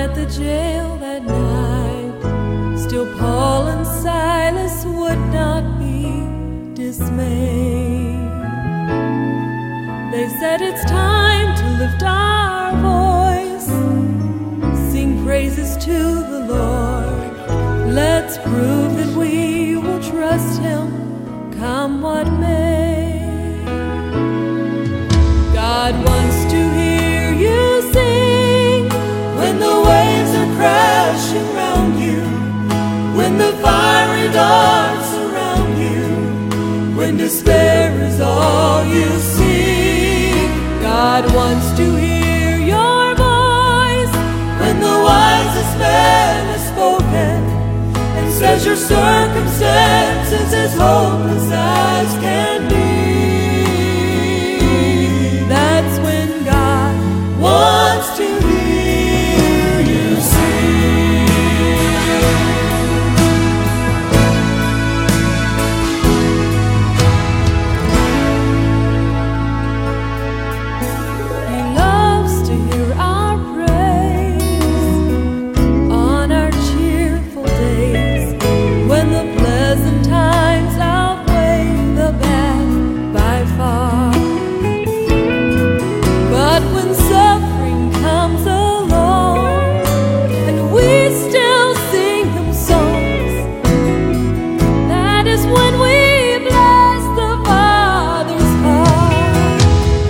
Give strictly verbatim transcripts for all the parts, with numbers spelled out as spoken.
at the jail that night, still Paul and Silas would not be dismayed. They said it's time to lift our voice, sing praises to the Lord. Let's prove that we will trust Him, come what may. God wants to hear you sing when the waves are crashing round you, when the fiery darts surround you, when despair is all you see. God wants to hear your voice when the wisest man has spoken and says your circumstances as hopeless as can be. That's when God wants to hear you sing. He loves to hear our praise on our cheerful days, when the pleasant times outweigh the bad by far. But when suffering comes along and we still sing Him songs, that is when we bless the Father's heart.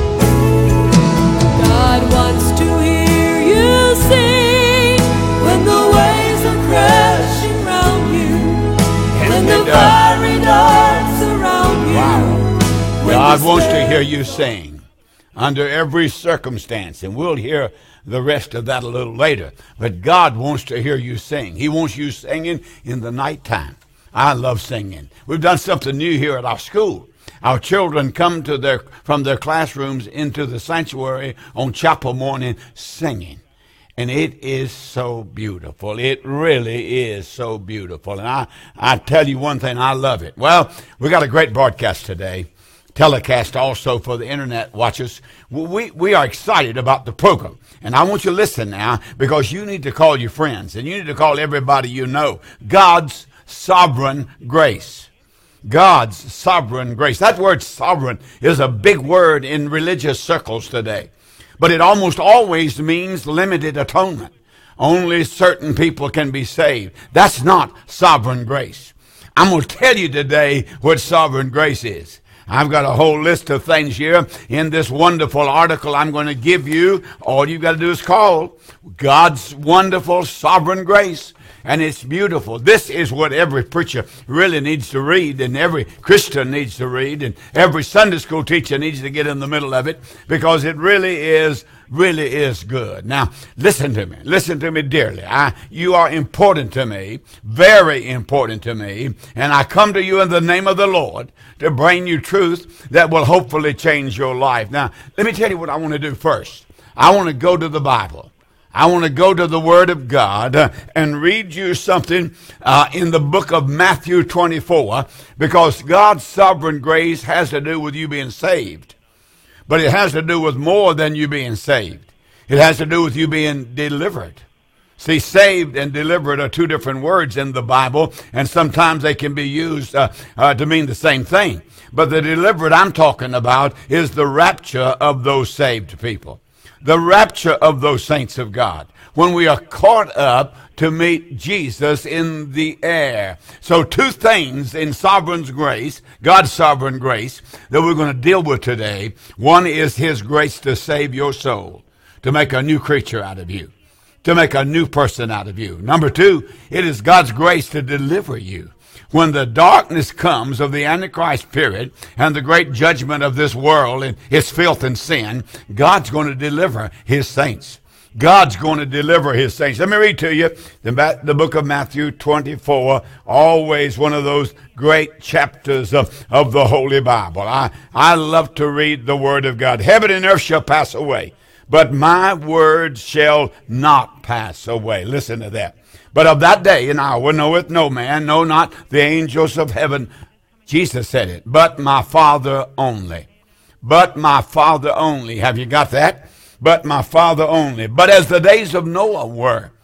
God wants to hear you sing when the waves are crashing round you, when the fiery darts surround you. Wow. when God wants to despair- hear you sing under every circumstance, and we'll hear the rest of that a little later. But God wants to hear you sing. He wants you singing in the nighttime. I love singing. We've done something new here at our school. Our children come to their from their classrooms into the sanctuary on chapel morning singing. And it is so beautiful. It really is so beautiful. And I, I tell you one thing, I love it. Well, we got a great broadcast today. Telecast also for the internet watchers. We, we are excited about the program. And I want you to listen now, because you need to call your friends and you need to call everybody you know. God's sovereign grace. God's sovereign grace. That word sovereign is a big word in religious circles today. But it almost always means limited atonement. Only certain people can be saved. That's not sovereign grace. I'm going to tell you today what sovereign grace is. I've got a whole list of things here in this wonderful article I'm going to give you. All you've got to do is call God's wonderful sovereign grace. And it's beautiful. This is what every preacher really needs to read, and every Christian needs to read, and every Sunday school teacher needs to get in the middle of it, because it really is, really is good. Now, listen to me. Listen to me dearly. I, you are important to me, very important to me, and I come to you in the name of the Lord to bring you truth that will hopefully change your life. Now, let me tell you what I want to do first. I want to go to the Bible. I want to go to the Word of God uh, and read you something uh, in the book of Matthew twenty-four, because God's sovereign grace has to do with you being saved. But it has to do with more than you being saved. It has to do with you being delivered. See, saved and delivered are two different words in the Bible, and sometimes they can be used uh, uh, to mean the same thing. But the delivered I'm talking about is the rapture of those saved people. The rapture of those saints of God, when we are caught up to meet Jesus in the air. So two things in sovereign grace, God's sovereign grace, that we're going to deal with today. One is His grace to save your soul, to make a new creature out of you, to make a new person out of you. Number two, it is God's grace to deliver you. When the darkness comes of the Antichrist period and the great judgment of this world and its filth and sin, God's going to deliver His saints. God's going to deliver His saints. Let me read to you the, the book of Matthew twenty-four, always one of those great chapters of, of the Holy Bible. I, I love to read the Word of God. Heaven and earth shall pass away, but my word shall not pass away. Listen to that. But of that day and hour knoweth no man, no, not the angels of heaven. Jesus said it. But my Father only. But my Father only. Have you got that? But my Father only. But as the days of Noah were,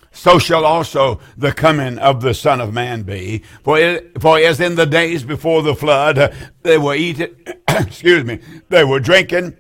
so shall also the coming of the Son of Man be. For, it, for as in the days before the flood, uh, they were eating, excuse me, they were drinking,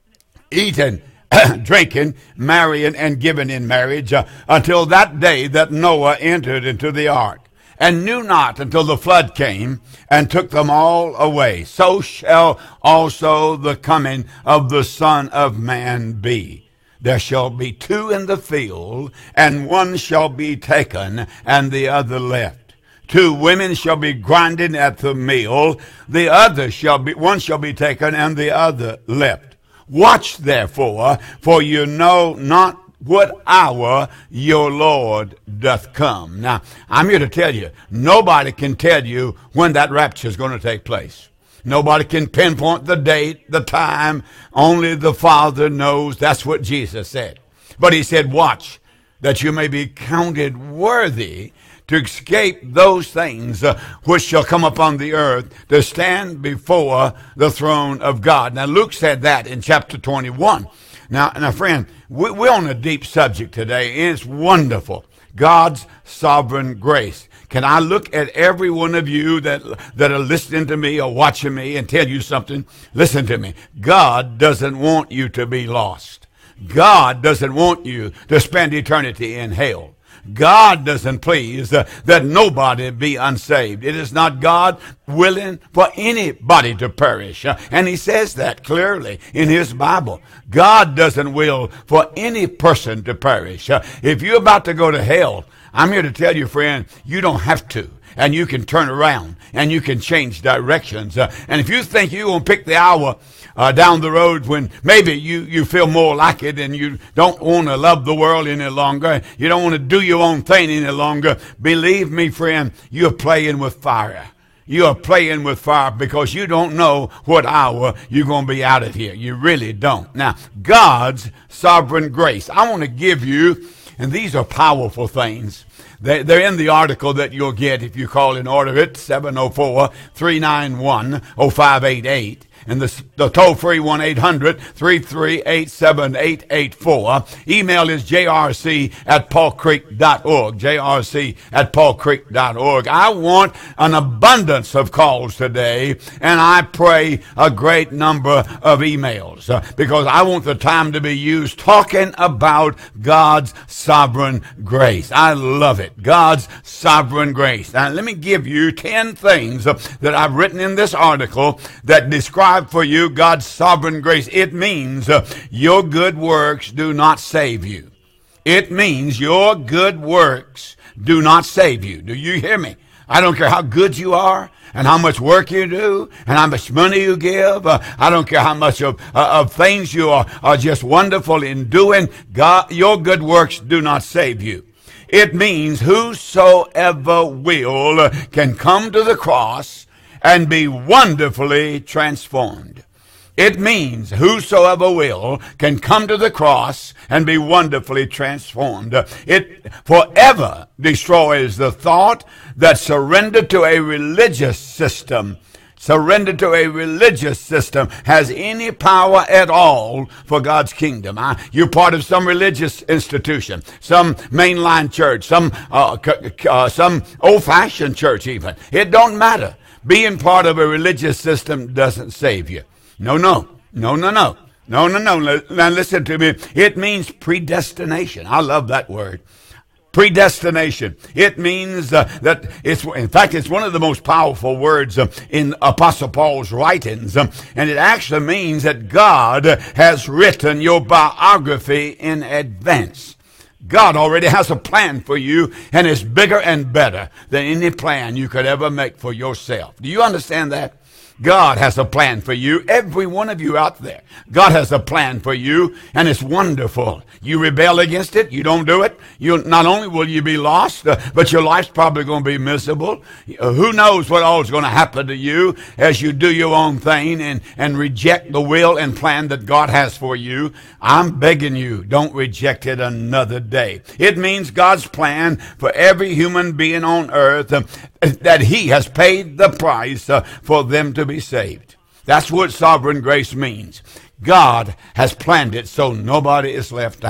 eating, drinking, marrying, and giving in marriage, uh, until that day that Noah entered into the ark, and knew not until the flood came and took them all away. So shall also the coming of the Son of Man be. There shall be two in the field, and one shall be taken, and the other left. Two women shall be grinding at the mill, the other shall be, one shall be taken, and the other left. Watch therefore, for you know not what hour your Lord doth come. Now, I'm here to tell you, nobody can tell you when that rapture is going to take place. Nobody can pinpoint the date, the time. Only the Father knows. That's what Jesus said. But he said, watch, that you may be counted worthy to escape those things uh, which shall come upon the earth, to stand before the throne of God. Now, Luke said that in chapter twenty-one. Now, now friend, we, we're on a deep subject today, and it's wonderful. God's sovereign grace. Can I look at every one of you that, that are listening to me or watching me and tell you something? Listen to me. God doesn't want you to be lost. God doesn't want you to spend eternity in hell. God doesn't please uh, that nobody be unsaved. It is not God willing for anybody to perish. Uh, and he says that clearly in his Bible. God doesn't will for any person to perish. Uh, if you're about to go to hell, I'm here to tell you, friend, you don't have to. And you can turn around and you can change directions. Uh, and if you think you're going to pick the hour uh, down the road when maybe you, you feel more like it and you don't want to love the world any longer, you don't want to do your own thing any longer, believe me, friend, you're playing with fire. You are playing with fire because you don't know what hour you're going to be out of here. You really don't. Now, God's sovereign grace. I want to give you, and these are powerful things. They're in the article that you'll get if you call and order it, seven oh four, three nine one, oh five eight eight. And the, the toll-free one eight hundred, three three eight, seven eight eight four. Email is j r c at paul creek dot org, j r c at paul creek dot org. I want an abundance of calls today, and I pray a great number of emails, uh, because I want the time to be used talking about God's sovereign grace. I love it. God's sovereign grace. Now, let me give you ten things uh, that I've written in this article that describe for you God's sovereign grace. It means uh, your good works do not save you. It means your good works do not save you. Do you hear me? I don't care how good you are and how much work you do and how much money you give. Uh, I don't care how much of, uh, of things you are, are just wonderful in doing. God, your good works do not save you. It means whosoever will uh, can come to the cross and be wonderfully transformed. It means whosoever will can come to the cross and be wonderfully transformed. It forever destroys the thought that surrender to a religious system, surrender to a religious system has any power at all for God's kingdom. I, you're part of some religious institution, some mainline church, some uh, c- uh, some old-fashioned church even. It don't matter. Being part of a religious system doesn't save you. No, no, no, no, no, no, no, no. Now listen to me. It means predestination. I love that word. Predestination. It means uh, that it's, in fact, it's one of the most powerful words uh, in Apostle Paul's writings. Um, and it actually means that God has written your biography in advance. God already has a plan for you, and it's bigger and better than any plan you could ever make for yourself. Do you understand that? God has a plan for you, every one of you out there. God has a plan for you, and it's wonderful. You rebel against it, you don't do it. You not only will you be lost, uh, but your life's probably going to be miserable. Uh, who knows what all is going to happen to you as you do your own thing and, and reject the will and plan that God has for you. I'm begging you, don't reject it another day. It means God's plan for every human being on earth, uh, that he has paid the price uh, for them to be saved. That's what sovereign grace means. God has planned it so nobody is left out.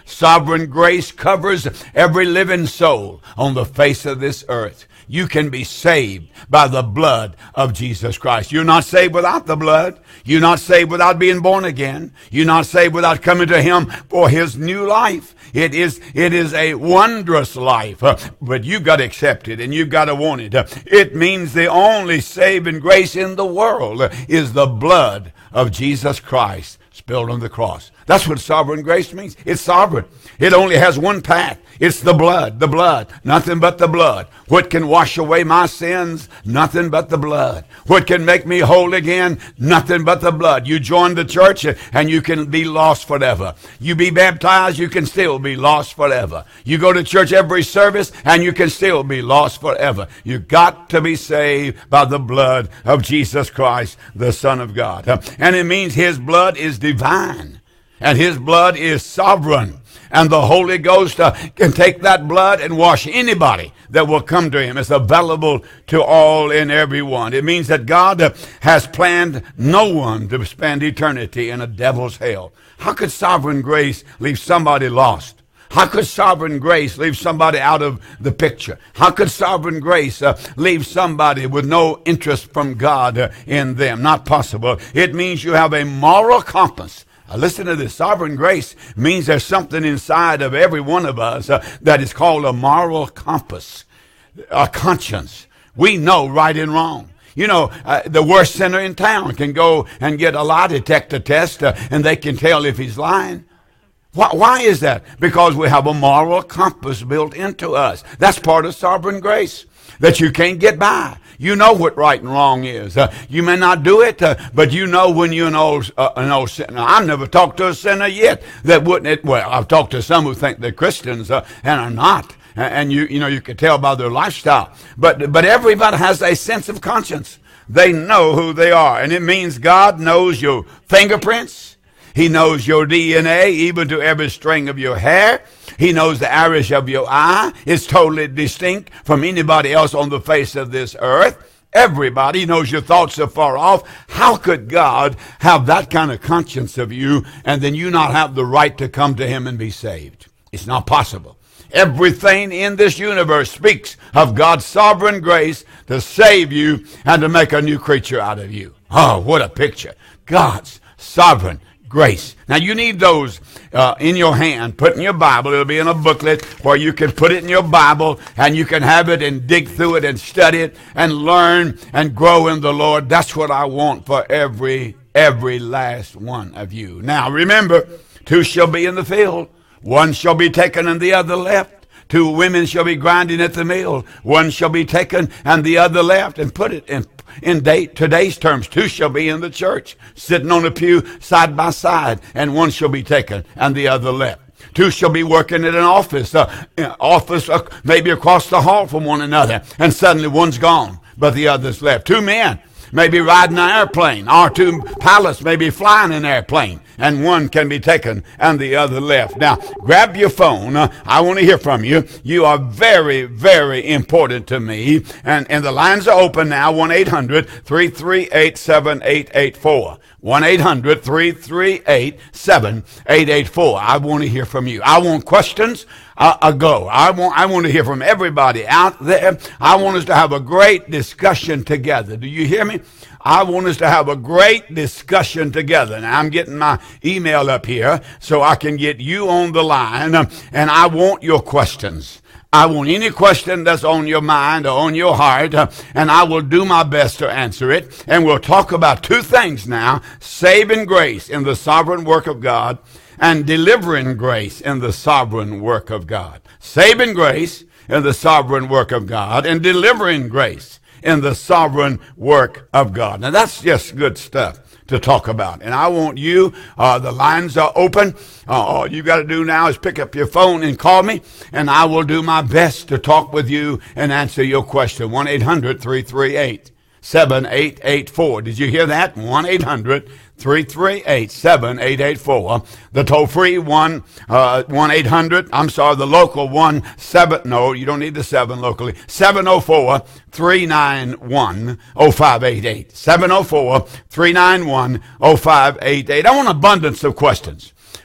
Sovereign grace covers every living soul on the face of this earth. You can be saved by the blood of Jesus Christ. You're not saved without the blood. You're not saved without being born again. You're not saved without coming to him for his new life. It is, it is a wondrous life, uh, but you've got to accept it and you've got to want it. Uh, it means the only saving grace in the world uh, is the blood of Jesus Christ spilled on the cross. That's what sovereign grace means. It's sovereign. It only has one path. It's the blood, the blood, nothing but the blood. What can wash away my sins? Nothing but the blood. What can make me whole again? Nothing but the blood. You join the church and you can be lost forever. You be baptized, you can still be lost forever. You go to church every service and you can still be lost forever. You got to be saved by the blood of Jesus Christ, the Son of God. And it means his blood is divine and his blood is sovereign. And the Holy Ghost uh, can take that blood and wash anybody that will come to him. It's available to all and everyone. It means that God uh, has planned no one to spend eternity in a devil's hell. How could sovereign grace leave somebody lost? How could sovereign grace leave somebody out of the picture? How could sovereign grace uh, leave somebody with no interest from God uh, in them? Not possible. It means you have a moral compass. Uh, listen to this. Sovereign grace means there's something inside of every one of us uh, that is called a moral compass, a conscience. We know right and wrong. You know, uh, the worst sinner in town can go and get a lie detector test uh, and they can tell if he's lying. Why, why is that? Because we have a moral compass built into us. That's part of sovereign grace, that you can't get by. You know what right and wrong is. Uh, you may not do it, uh, but you know when you're an old, uh, an old sinner. I've never talked to a sinner yet that wouldn't. It, well, I've talked to some who think they're Christians uh, and are not. And you, you know, you can tell by their lifestyle. But, but everybody has a sense of conscience. They know who they are, and it means God knows your fingerprints. He knows your D N A, even to every string of your hair. He knows the iris of your eye. It's totally distinct from anybody else on the face of this earth. Everybody knows your thoughts are far off. How could God have that kind of conscience of you and then you not have the right to come to him and be saved? It's not possible. Everything in this universe speaks of God's sovereign grace to save you and to make a new creature out of you. Oh, what a picture. God's sovereign grace. Now you need those uh, in your hand. Put in your Bible. It'll be in a booklet where you can put it in your Bible and you can have it and dig through it and study it and learn and grow in the Lord. That's what I want for every, every last one of you. Now remember, two shall be in the field. One shall be taken and the other left. Two women shall be grinding at the mill. One shall be taken and the other left. And put it in In day, today's terms, two shall be in the church, sitting on a pew side by side, and one shall be taken and the other left. Two shall be working at an office, uh, office uh, maybe across the hall from one another, and suddenly one's gone, but the other's left. Two men may be riding an airplane, or two pilots may be flying an airplane, and one can be taken and the other left. Now, grab your phone. Uh, I want to hear from you. You are very, very important to me. And, and the lines are open now, one eight hundred three three eight seven eight eight four. one eight hundred three three eight seven eight eight four. I want to hear from you. I want questions. Uh, uh, go. I want, I want to hear from everybody out there. I want us to have a great discussion together. Do you hear me? I want us to have a great discussion together. Now, I'm getting my email up here so I can get you on the line, um, and I want your questions. I want any question that's on your mind or on your heart, uh, and I will do my best to answer it. And we'll talk about two things now: saving grace in the sovereign work of God, and delivering grace in the sovereign work of God. Saving grace in the sovereign work of God, and delivering grace in the sovereign work of God. Now that's just good stuff to talk about. And I want you, uh, the lines are open. Uh, all you got to do now is pick up your phone and call me, and I will do my best to talk with you and answer your question. one eight hundred three three eight seven eight eight four. Did you hear that? one eight hundred three three eight seven eight eight four. The toll-free one, uh, one eight hundred, I'm sorry, the local one, seven, no, you don't need the seven locally, seven oh four three nine one oh five eight eight. seven oh four three nine one oh five eight eight. I want abundance of questions.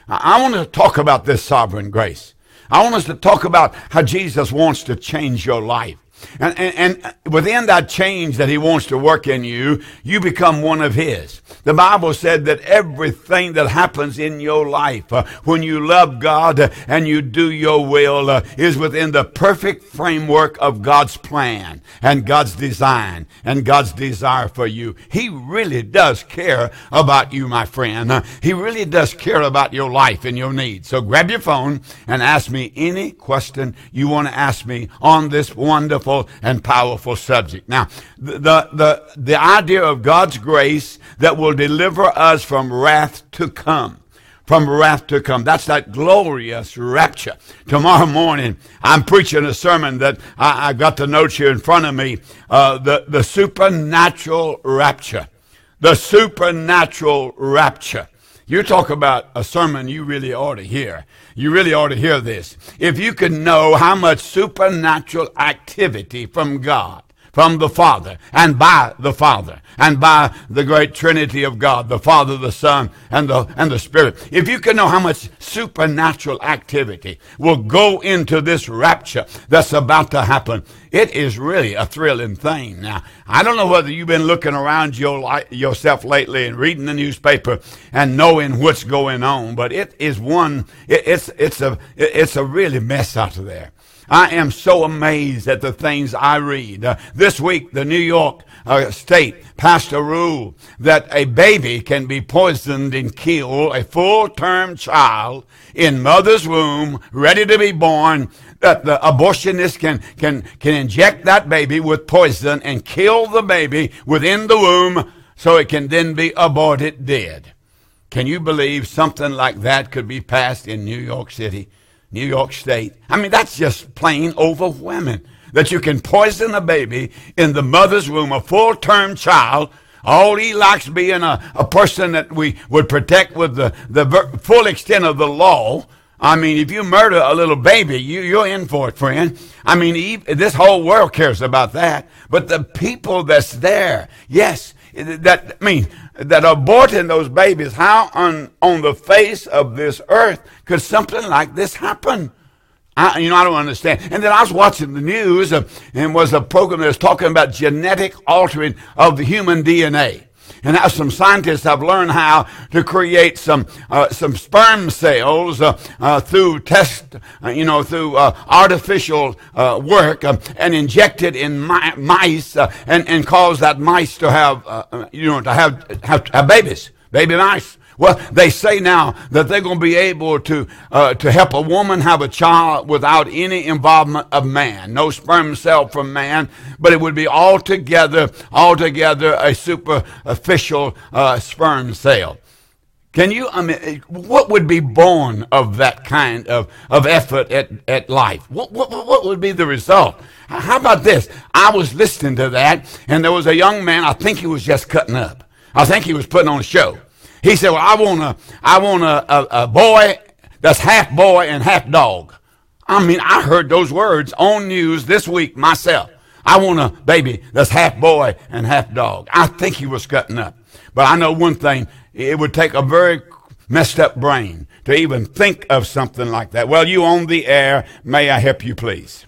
I I want to talk about this sovereign grace. I want us to talk about how Jesus wants to change your life. And, and, and within that change that he wants to work in you, you become one of his. The Bible said that everything that happens in your life, uh, when you love God uh, and you do your will, uh, is within the perfect framework of God's plan and God's design and God's desire for you. He really does care about you, my friend. Uh, he really does care about your life and your needs. So grab your phone and ask me any question you want to ask me on this wonderful and powerful subject. Now, the, the, the idea of God's grace that will deliver us from wrath to come. From wrath to come. That's that glorious rapture. Tomorrow morning, I'm preaching a sermon that I, I got the notes here in front of me. Uh, the, the supernatural rapture. The supernatural rapture. You talk about a sermon you really ought to hear. You really ought to hear this. If you could know how much supernatural activity from God, from the Father, and by the Father, and by the great Trinity of God, the Father, the Son, and the, and the Spirit. If you could know how much supernatural activity will go into this rapture that's about to happen, it is really a thrilling thing. Now, I don't know whether you've been looking around your li- yourself lately and reading the newspaper and knowing what's going on, but it is one, it, it's, it's a, it's a really mess out of there. I am so amazed at the things I read. Uh, this week, the New York uh, State passed a rule that a baby can be poisoned and kill a full-term child in mother's womb, ready to be born, that the abortionist can, can, can inject that baby with poison and kill the baby within the womb so it can then be aborted dead. Can you believe something like that could be passed in New York City? New York State. I mean, that's just plain overwhelming. That you can poison a baby in the mother's womb, a full-term child. All he likes being a, a person that we would protect with the, the ver- full extent of the law. I mean, if you murder a little baby, you, you're in for it, friend. I mean, he, this whole world cares about that. But the people that's there, yes, that, I mean, that aborting those babies, how on, on the face of this earth could something like this happen? I, you know, I don't understand. And then I was watching the news, uh, and was a program that was talking about genetic altering of the human D N A. And now some scientists have learned how to create some uh, some sperm cells uh, uh, through test, uh, you know, through uh, artificial uh, work, uh, and inject it in mi- mice, uh, and and cause that mice to have, uh, you know, to have have, have babies, baby mice. Well, they say now that they're going to be able to uh, to help a woman have a child without any involvement of man, no sperm cell from man, but it would be altogether, altogether a superficial uh, sperm cell. Can you, I mean, what would be born of that kind of, of effort at, at life? What, what, what would be the result? How about this? I was listening to that, and there was a young man, I think he was just cutting up. I think he was putting on a show. He said, well, I want a, I want a, a, a boy that's half boy and half dog. I mean, I heard those words on news this week myself. I want a baby that's half boy and half dog. I think he was cutting up. But I know one thing, it would take a very messed up brain to even think of something like that. Well, you on the air. May I help you, please?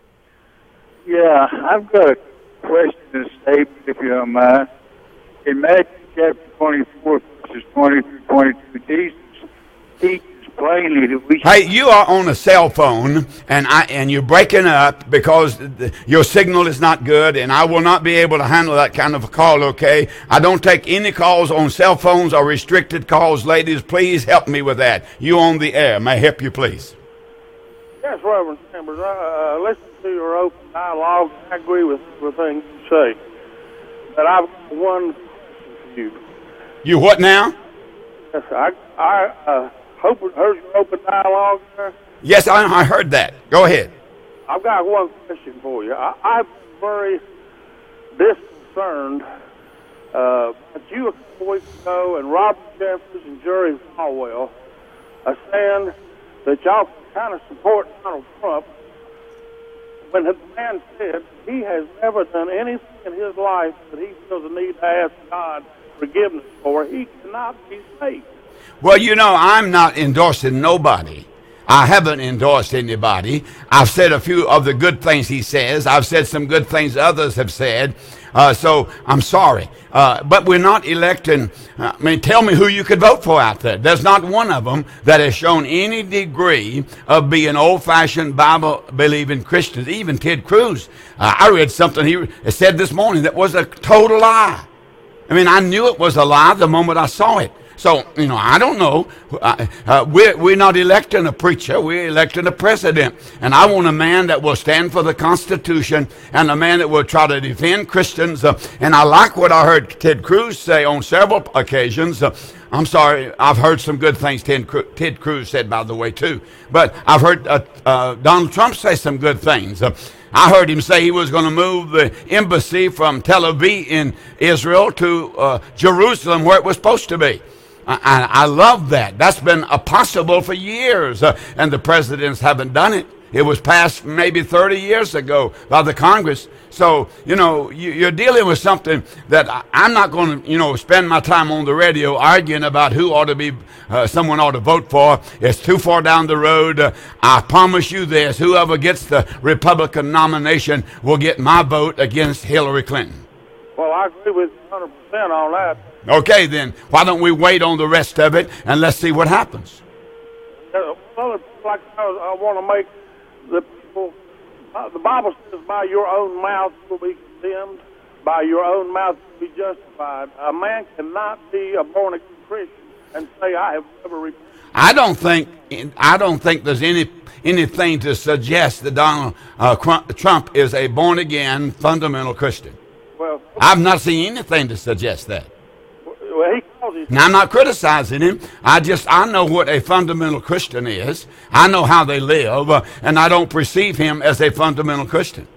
Yeah, I've got a question and statement, if you don't mind. In Matthew chapter twenty-four, verses twenty through twenty-two, Jesus teaches plainly that we should... Hey, you are on a cell phone, and I and you're breaking up because the, your signal is not good, and I will not be able to handle that kind of a call, okay? I don't take any calls on cell phones or restricted calls. Ladies, please help me with that. You on the air. May I help you, please? Yes, Reverend Chambers. I uh, listen to your open dialogue. I agree with everything you say. But I've got one question for you. You what now? Yes, I, I uh, hope heard your open dialogue there. Yes, I, I heard that. Go ahead. I've got one question for you. I, I'm very disconcerted uh, that you a couple weeks ago and Robert Jeffers and Jerry Falwell are saying that y'all kind of support Donald Trump when the man said he has never done anything in his life that he feels the need to ask God forgiveness for. He cannot be saved. Well, you know, I'm not endorsing nobody. I haven't endorsed anybody. I've said a few of the good things he says. I've said some good things others have said. Uh, so I'm sorry. Uh, but we're not electing. Uh, I mean, tell me who you could vote for out there. There's not one of them that has shown any degree of being old-fashioned Bible-believing Christians. Even Ted Cruz. Uh, I read something he said this morning that was a total lie. I mean, I knew it was a lie the moment I saw it. So, you know, I don't know. Uh, uh, we're, we're not electing a preacher. We're electing a president. And I want a man that will stand for the Constitution and a man that will try to defend Christians. Uh, and I like what I heard Ted Cruz say on several occasions. Uh, I'm sorry, I've heard some good things Ted, Ted Cruz said, by the way, too. But I've heard uh, uh, Donald Trump say some good things. Uh, I heard him say he was going to move the embassy from Tel Aviv in Israel to uh, Jerusalem, where it was supposed to be. I, I love that. That's been possible for years, uh, and the presidents haven't done it. It was passed maybe thirty years ago by the Congress. So, you know, you, you're dealing with something that I, I'm not going to, you know, spend my time on the radio arguing about who ought to be, uh, someone ought to vote for. It's too far down the road. Uh, I promise you this, whoever gets the Republican nomination will get my vote against Hillary Clinton. Well, I agree with you one hundred percent on that. Okay, then, why don't we wait on the rest of it, and let's see what happens. Uh, well, like I, I want to make the people, uh, the Bible says, by your own mouth will be condemned, by your own mouth will be justified. A man cannot be a born-again Christian and say, I have never repented. I don't think, I don't think there's any anything to suggest that Donald uh, Trump is a born-again fundamental Christian. Well, I've not seen anything to suggest that. Well, he calls his Now, I'm not criticizing him. I just, I know what a fundamental Christian is. I know how they live, uh, and I don't perceive him as a fundamental Christian.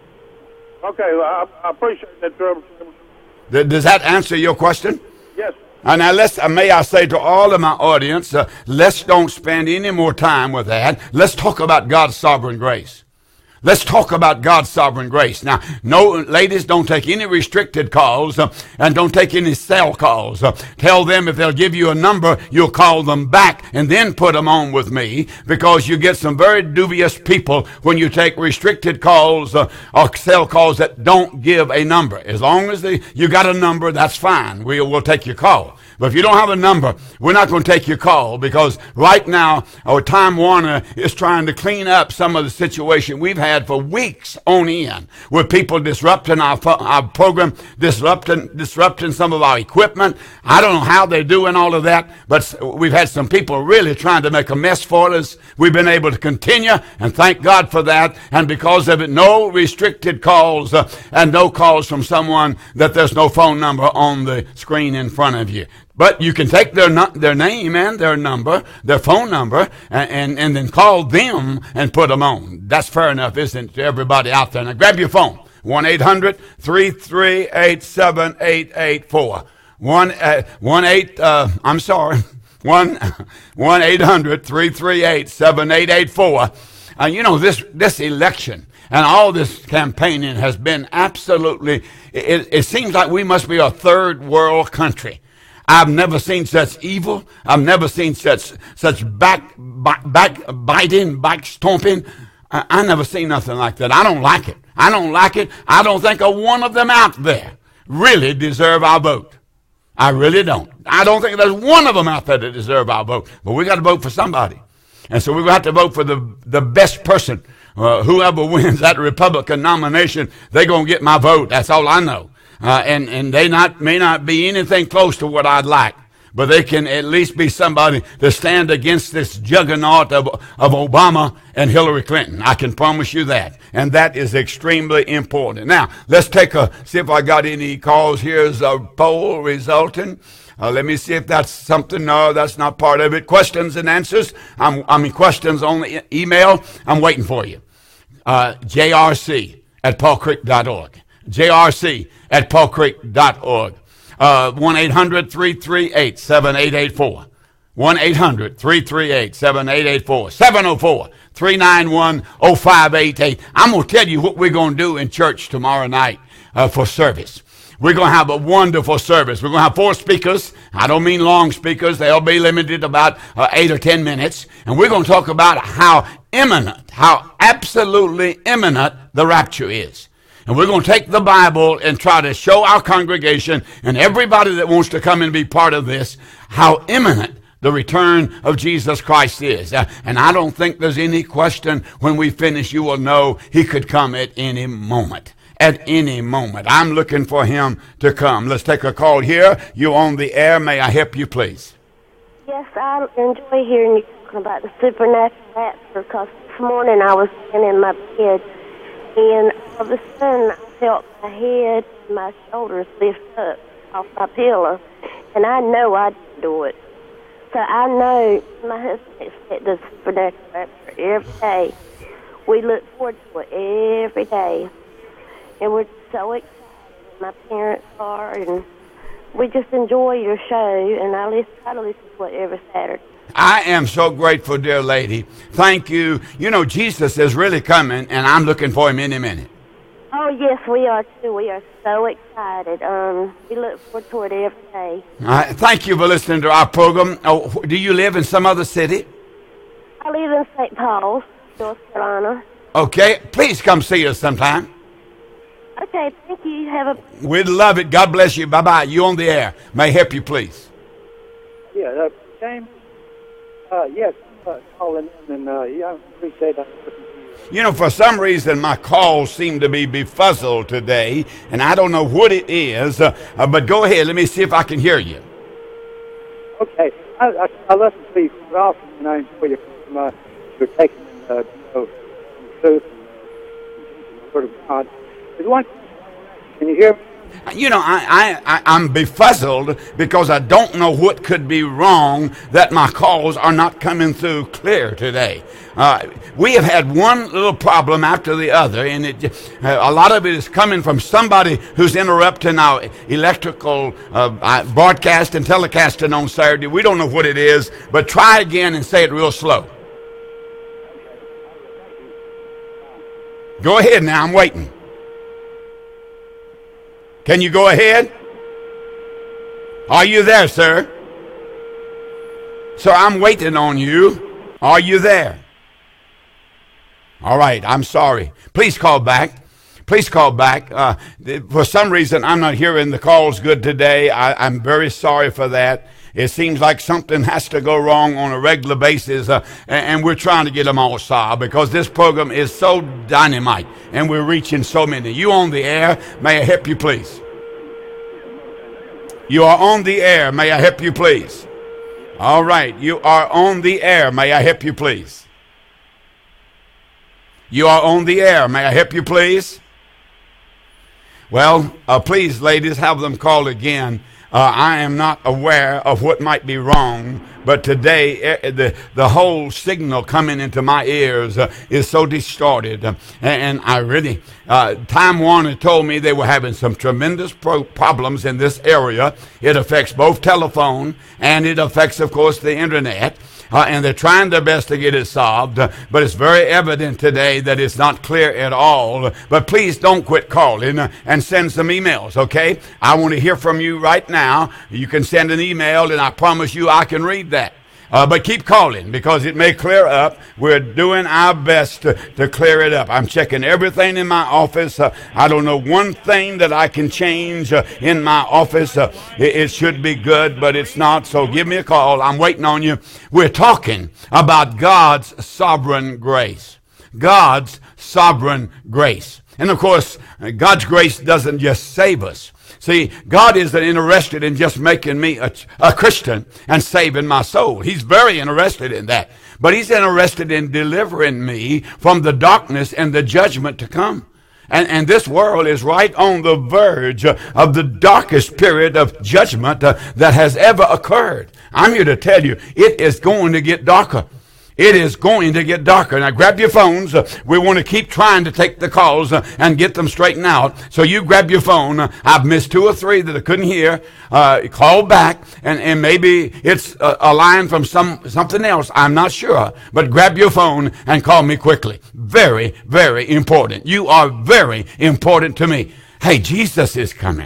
Okay, well, I, I appreciate that, Trevor. Th- Does that answer your question? Yes. And now, let's, uh, may I say to all of my audience, uh, let's don't spend any more time with that. Let's talk about God's sovereign grace. Let's talk about God's sovereign grace. Now, no, ladies, don't take any restricted calls uh, and don't take any cell calls. Uh, tell them if they'll give you a number, you'll call them back and then put them on with me, because you get some very dubious people when you take restricted calls uh, or cell calls that don't give a number. As long as they, you got a number, that's fine. We, we'll take your call. But if you don't have a number, we're not going to take your call, because right now, our Time Warner is trying to clean up some of the situation we've had for weeks on end, with people disrupting our, our program, disrupting, disrupting some of our equipment. I don't know how they're doing all of that, but we've had some people really trying to make a mess for us. We've been able to continue, and thank God for that. And because of it, no restricted calls uh, and no calls from someone that there's no phone number on the screen in front of you. But you can take their their name and their number, their phone number, and, and, and then call them and put them on. That's fair enough, isn't it, to everybody out there? Now grab your phone, one eight hundred three three eight seven eight eight four. One, uh, one eight, uh, I'm sorry, one, one eight hundred three three eight seven eight eight four. Uh, you know, this, this election and all this campaigning has been absolutely, it, it seems like we must be a third world country. I've never seen such evil. I've never seen such such back back, back biting, back stomping. I, I never seen nothing like that. I don't like it. I don't like it. I don't think a one of them out there really deserve our vote. I really don't. I don't think there's one of them out there that deserve our vote. But we got to vote for somebody, and so we have to vote for the the best person. Uh, whoever wins that Republican nomination, they're gonna get my vote. That's all I know. Uh, and, and they not, may not be anything close to what I'd like, but they can at least be somebody to stand against this juggernaut of, of Obama and Hillary Clinton. I can promise you that. And that is extremely important. Now, let's take a, see if I got any calls. Here's a poll resulting. Uh, let me see if that's something. No, that's not part of it. Questions and answers. I'm, I mean, questions on the e- email. I'm waiting for you. Uh, J R C at paul creek dot org. J R C at paul creek dot org. Uh, one eight hundred three three eight seven eight eight four. one eight hundred three three eight seven eight eight four. seven oh four three nine one oh five eight eight. I'm going to tell you what we're going to do in church tomorrow night uh, for service. We're going to have a wonderful service. We're going to have four speakers. I don't mean long speakers. They'll be limited to about uh, eight or ten minutes. And we're going to talk about how imminent, how absolutely imminent the rapture is. And we're going to take the Bible and try to show our congregation and everybody that wants to come and be part of this how imminent the return of Jesus Christ is. Uh, and I don't think there's any question when we finish, you will know he could come at any moment. At any moment. I'm looking for him to come. Let's take a call here. You on the air. May I help you, please? Yes, I enjoy hearing you talking about the supernatural rapture because this morning I was sitting in my bed and all of a sudden I felt my head and my shoulders lift up off my pillow, and I know I didn't do it. So I know my husband expects the supernatural rapture every day. We look forward to it every day. And we're so excited. My parents are, and we just enjoy your show, and I listen, try to listen to it every Saturday. I am so grateful, dear lady. Thank you. You know, Jesus is really coming, and I'm looking for him any minute. Oh, yes, we are, too. We are so excited. Um, we look forward to it every day. Uh, thank you for listening to our program. Oh, do you live in some other city? I live in Saint Paul, North Carolina. Okay. Please come see us sometime. Okay, thank you. Have a... We'd love it. God bless you. Bye-bye. You on the air. May I help you, please? Yeah, uh, James, uh, yes, uh, calling in, and uh, yeah, I appreciate that. You know, for some reason, my calls seem to be befuzzled today, and I don't know what it is, uh, uh, but go ahead. Let me see if I can hear you. Okay, I, I, I listen to you quite often, and I enjoy your, uh, you're taking uh, you know, truth and the Word of God. There's one, can you hear me? You know, I, I, I'm befuzzled because I don't know what could be wrong that my calls are not coming through clear today. Uh, we have had one little problem after the other, and it, uh, a lot of it is coming from somebody who's interrupting our electrical uh, broadcast and telecasting on Saturday. We don't know what it is, but try again and say it real slow. Go ahead now, I'm waiting. Can you go ahead? Are you there, sir? Sir, I'm waiting on you. Are you there? All right, I'm sorry. Please call back. Please call back. Uh, for some reason, I'm not hearing the calls good today. I, I'm very sorry for that. It seems like something has to go wrong on a regular basis, uh, and, and we're trying to get them all solved because this program is so dynamite, and we're reaching so many. You on the air? May I help you, please? You are on the air. May I help you, please? All right. You are on the air. May I help you, please? You are on the air. May I help you, please? Well, uh, please, ladies, have them call again. Uh, I am not aware of what might be wrong, but today uh, the the whole signal coming into my ears uh, is so distorted, uh, and, and I really uh, Time Warner told me they were having some tremendous pro- problems in this area. It affects both telephone and it affects, of course, the internet. Uh, and they're trying their best to get it solved, uh, but it's very evident today that it's not clear at all. But please don't quit calling uh, and send some emails, okay? I want to hear from you right now. You can send an email, and I promise you I can read that. Uh, but keep calling because it may clear up. We're doing our best to, to clear it up. I'm checking everything in my office. Uh, I don't know one thing that I can change uh, in my office. Uh, it, it should be good, but it's not. So give me a call. I'm waiting on you. We're talking about God's sovereign grace. God's sovereign grace. And of course, God's grace doesn't just save us. See, God isn't interested in just making me a, a Christian and saving my soul. He's very interested in that. But he's interested in delivering me from the darkness and the judgment to come. And, and this world is right on the verge of the darkest period of judgment uh, that has ever occurred. I'm here to tell you, it is going to get darker. It is going to get darker. Now grab your phones. Uh, we want to keep trying to take the calls uh, and get them straightened out. So you grab your phone. Uh, I've missed two or three that I couldn't hear. Uh, call back, and, and maybe it's a, a line from some something else. I'm not sure. But grab your phone and call me quickly. Very, very important. You are very important to me. Hey, Jesus is coming.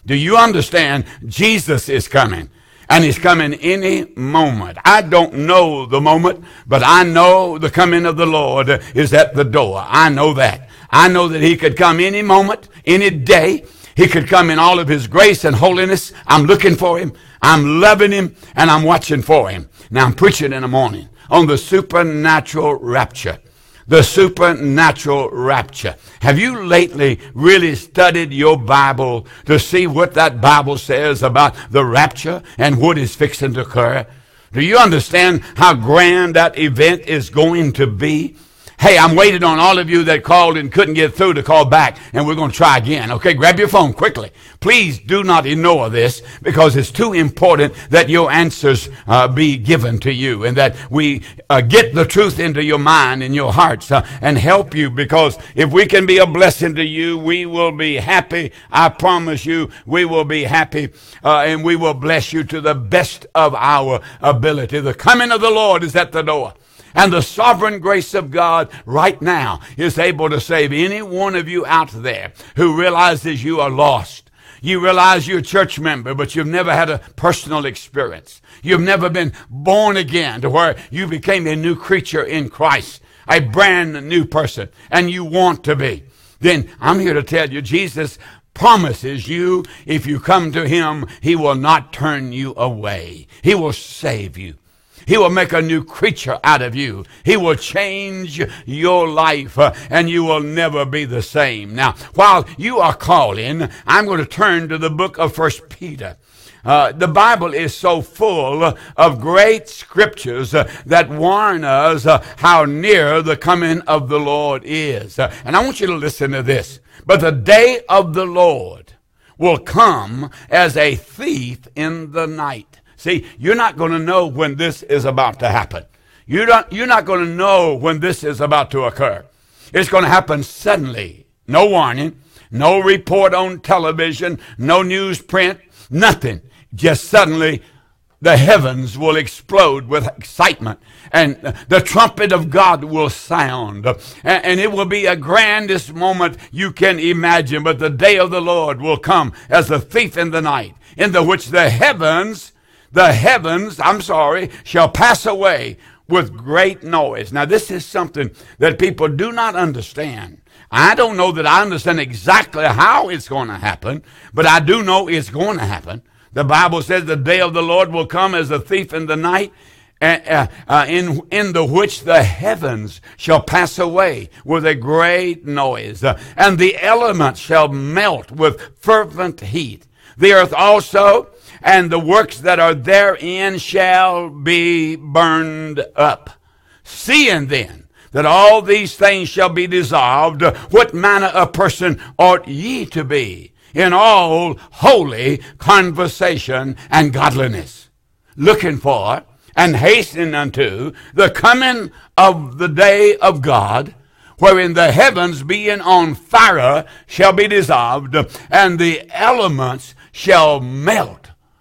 Do you understand? Jesus is coming. And he's coming any moment. I don't know the moment, but I know the coming of the Lord is at the door. I know that. I know that he could come any moment, any day. He could come in all of his grace and holiness. I'm looking for him. I'm loving him, and I'm watching for him. Now, I'm preaching in the morning on the supernatural rapture. The supernatural rapture. Have you lately really studied your Bible to see what that Bible says about the rapture and what is fixing to occur? Do you understand how grand that event is going to be? Hey, I'm waiting on all of you that called and couldn't get through to call back, and we're going to try again. Okay, grab your phone quickly. Please do not ignore this, because it's too important that your answers uh, be given to you, and that we uh, get the truth into your mind and your hearts uh, and help you, because if we can be a blessing to you, we will be happy. I promise you, we will be happy, uh, and we will bless you to the best of our ability. The coming of the Lord is at the door. And the sovereign grace of God right now is able to save any one of you out there who realizes you are lost. You realize you're a church member, but you've never had a personal experience. You've never been born again to where you became a new creature in Christ, a brand new person, and you want to be. Then I'm here to tell you, Jesus promises you, if you come to him, he will not turn you away. He will save you. He will make a new creature out of you. He will change your life, uh, and you will never be the same. Now, while you are calling, I'm going to turn to the book of First Peter. Uh, the Bible is so full of great scriptures uh, that warn us uh, how near the coming of the Lord is. Uh, and I want you to listen to this. But the day of the Lord will come as a thief in the night. See, you're not going to know when this is about to happen. You're not, you're not going to know when this is about to occur. It's going to happen suddenly. No warning, no report on television, no newsprint, nothing. Just suddenly, the heavens will explode with excitement, and the trumpet of God will sound, and it will be a grandest moment you can imagine. But the day of the Lord will come as a thief in the night, in the which the heavens The heavens, I'm sorry, shall pass away with great noise. Now, this is something that people do not understand. I don't know that I understand exactly how it's going to happen, but I do know it's going to happen. The Bible says the day of the Lord will come as a thief in the night, uh, uh, in, in the which the heavens shall pass away with a great noise, uh, and the elements shall melt with fervent heat. The earth also and the works that are therein shall be burned up. Seeing then that all these things shall be dissolved, what manner of person ought ye to be in all holy conversation and godliness, looking for and hastening unto the coming of the day of God, wherein the heavens being on fire shall be dissolved, and the elements shall melt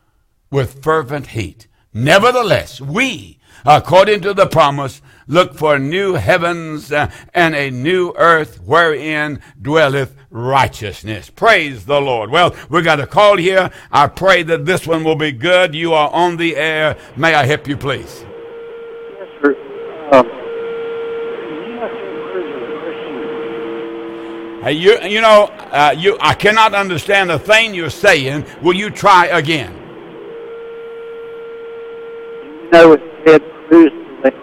with fervent heat. Nevertheless, we, according to the promise, look for new heavens uh, and a new earth wherein dwelleth righteousness. Praise the Lord. Well, we got a call here. I pray that this one will be good. You are on the air. May I help you, please? Yes, sir. Um, Hey, you, you know, uh, you, I cannot understand a thing you're saying. Will you try again? you know it said cruise.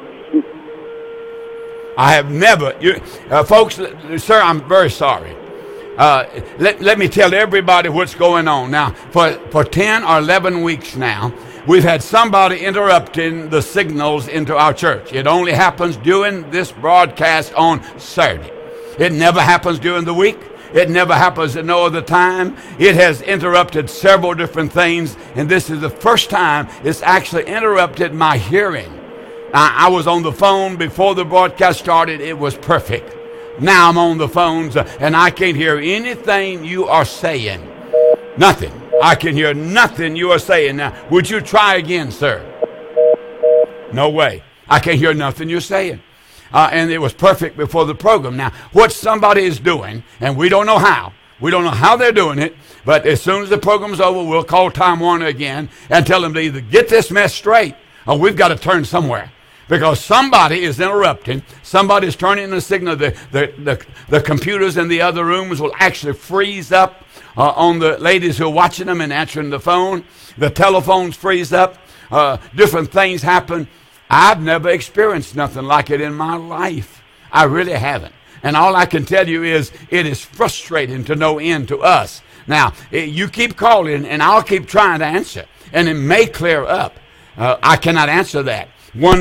I have never, you, uh, folks, sir, I'm very sorry. Uh, let, let me tell everybody what's going on. Now, for, for ten or eleven weeks now, we've had somebody interrupting the signals into our church. It only happens during this broadcast on Saturday. It never happens during the week. It never happens at no other time. It has interrupted several different things, and this is the first time it's actually interrupted my hearing. I, I was on the phone before the broadcast started. It was perfect. Now I'm on the phones, uh, and I can't hear anything you are saying. Nothing. I can hear nothing you are saying. Now, would you try again, sir? No way. I can't hear nothing you're saying. Uh, and it was perfect before the program. Now, what somebody is doing, and we don't know how, We don't know how they're doing it, but as soon as the program's over, we'll call Time Warner again and tell them to either get this mess straight or we've got to turn somewhere. Because somebody is interrupting, somebody is turning the signal. The, the, the, the computers in the other rooms will actually freeze up uh, on the ladies who are watching them and answering the phone. The telephones freeze up. Uh, different things happen. I've never experienced nothing like it in my life. I really haven't. And all I can tell you is it is frustrating to no end to us. Now, it, you keep calling and I'll keep trying to answer. And it may clear up. Uh, I cannot answer that. One,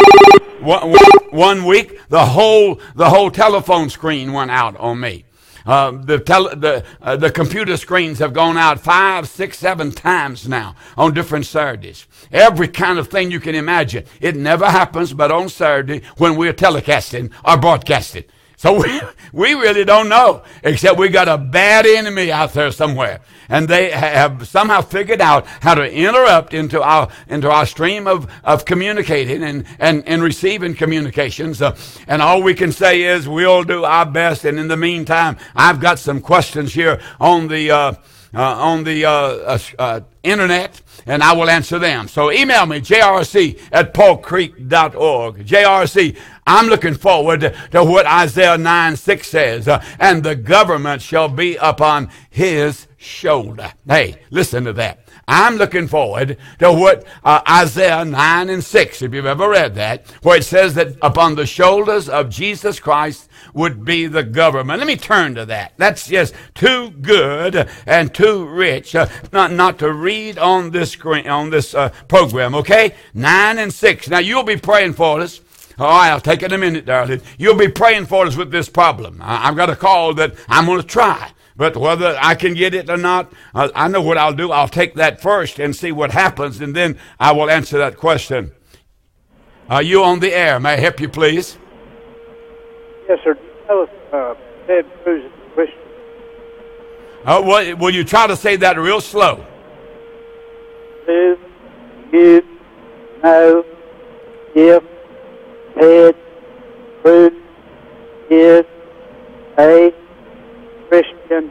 one, one week, the whole the whole telephone screen went out on me. Uh, the tele, the uh, the computer screens have gone out five, six, seven times now on different Saturdays. Every kind of thing you can imagine. It never happens, but on Saturday when we're telecasting or broadcasting. So we, we really don't know, except we got a bad enemy out there somewhere. And they have somehow figured out how to interrupt into our into our stream of, of communicating and, and, and receiving communications. Uh, and all we can say is we'll do our best. And in the meantime, I've got some questions here on the uh, uh, on the uh, uh, uh, internet, and I will answer them. So email me, J R C at paul creek dot org. J R C, I'm looking forward to what Isaiah nine six says, uh, and the government shall be upon his shoulder. Hey, listen to that. I'm looking forward to what uh, Isaiah nine and six, if you've ever read that, where it says that upon the shoulders of Jesus Christ would be the government. Let me turn to that. That's just too good and too rich uh, not, not to read on this screen, on this uh, program, okay? nine and six. Now, you'll be praying for us. All right, I'll take it in a minute, darling. You'll be praying for us with this problem. I, I've got a call that I'm going to try. But whether I can get it or not, uh, I know what I'll do. I'll take that first and see what happens, and then I will answer that question. Are you on the air? May I help you, please? Yes, sir. Tell us, uh, Ted Cruz is a Christian. Uh, will, will you try to say that real slow? Do you know if Ted Cruz is a Christian?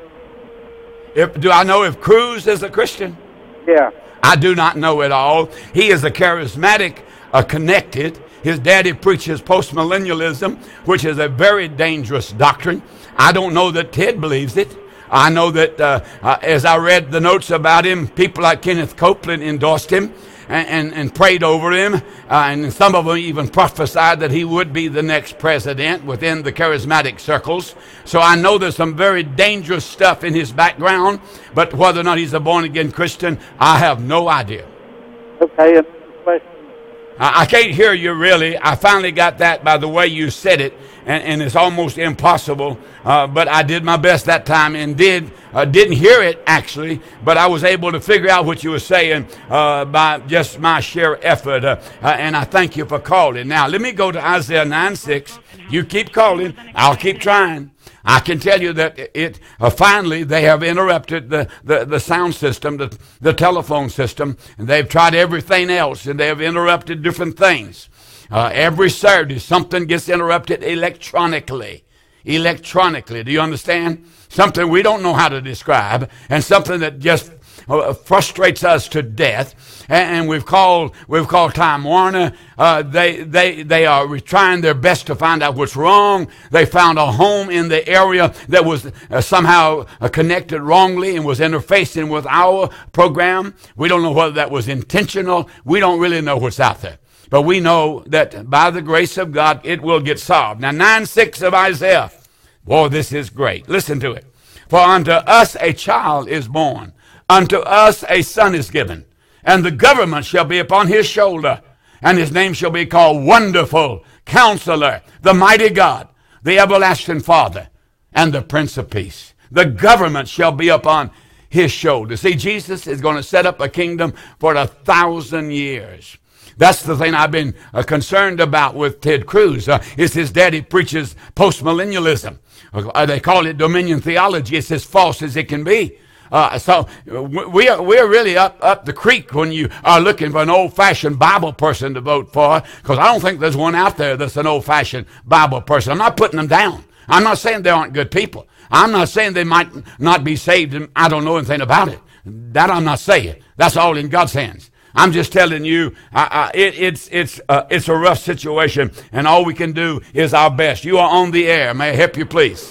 If, do I know if Cruz is a Christian? Yeah. I do not know at all. He is a charismatic, uh, connected. His daddy preaches postmillennialism, which is a very dangerous doctrine. I don't know that Ted believes it. I know that uh, uh, as I read the notes about him, people like Kenneth Copeland endorsed him and, and, and prayed over him. Uh, and some of them even prophesied that he would be the next president within the charismatic circles. So I know there's some very dangerous stuff in his background, but whether or not he's a born-again Christian, I have no idea. Okay, and question. I, I can't hear you really. I finally got that by the way you said it, and, and it's almost impossible. Uh, but I did my best that time and did uh, didn't hear it actually, but I was able to figure out what you were saying uh, by just my sheer effort. Uh, uh, and I thank you for calling. Now let me go to Isaiah nine six. You keep calling. I'll keep trying. I can tell you that it uh, finally they have interrupted the, the, the sound system, the, the telephone system, and they've tried everything else, and they have interrupted different things. Uh, every Saturday, something gets interrupted electronically. Electronically, do you understand? Something we don't know how to describe, and something that just uh, frustrates us to death. And, and we've called we've called Time Warner. Uh, they they they are trying their best to find out what's wrong. They found a home in the area that was uh, somehow uh, connected wrongly and was interfacing with our program. We don't know whether that was intentional. We don't really know what's out there. But we know that by the grace of God, it will get solved. Now, nine six of Isaiah. Boy, this is great. Listen to it. For unto us a child is born. Unto us a son is given. And the government shall be upon his shoulder. And his name shall be called Wonderful, Counselor, the Mighty God, the Everlasting Father, and the Prince of Peace. The government shall be upon his shoulder. See, Jesus is going to set up a kingdom for a thousand years. That's the thing I've been uh, concerned about with Ted Cruz, uh, is his daddy preaches postmillennialism. Uh, they call it dominion theology. It's as false as it can be. Uh, so we are, we're really up, up the creek when you are looking for an old-fashioned Bible person to vote for, because I don't think there's one out there that's an old-fashioned Bible person. I'm not putting them down. I'm not saying they aren't good people. I'm not saying they might not be saved and I don't know anything about it. That I'm not saying. That's all in God's hands. I'm just telling you, uh, uh, it, it's it's uh, it's a rough situation, and all we can do is our best. You are on the air. May I help you, please?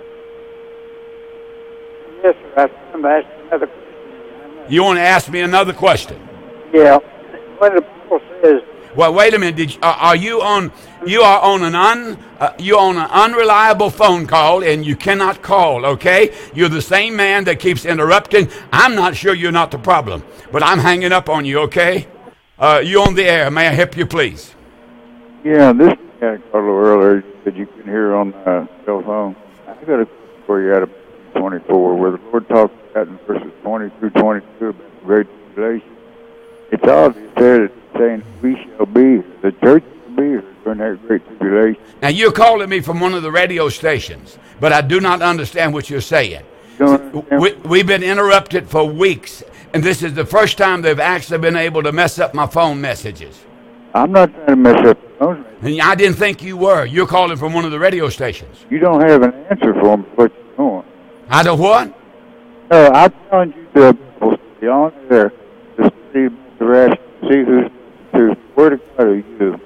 Yes, sir. I'm asking another question. You want to ask me another question? Yeah. When the Bible says, Well, wait a minute. Did you, uh, are you on? You are on an un. Uh, you're on an unreliable phone call, and you cannot call. Okay? You're the same man that keeps interrupting. I'm not sure you're not the problem, but I'm hanging up on you. Okay? Uh, you on the air? May I help you, please? Yeah, this guy called a little earlier that you can hear on the cell phone. I got a question for you out of twenty-four, where the Lord talks about in verses twenty through twenty-two about the great tribulation. It's obvious there that it's saying we shall be, the church will be here during that great tribulation. Now, you're calling me from one of the radio stations, but I do not understand what you're saying. We, we've been interrupted for weeks, and this is the first time they've actually been able to mess up my phone messages. I'm not trying to mess up the phone. And I didn't think you were. You're calling from one of the radio stations. You don't have an answer for them, but you're doing. I don't what? No, I'm telling you the beyond there to see the rest, see who's to where to go to you.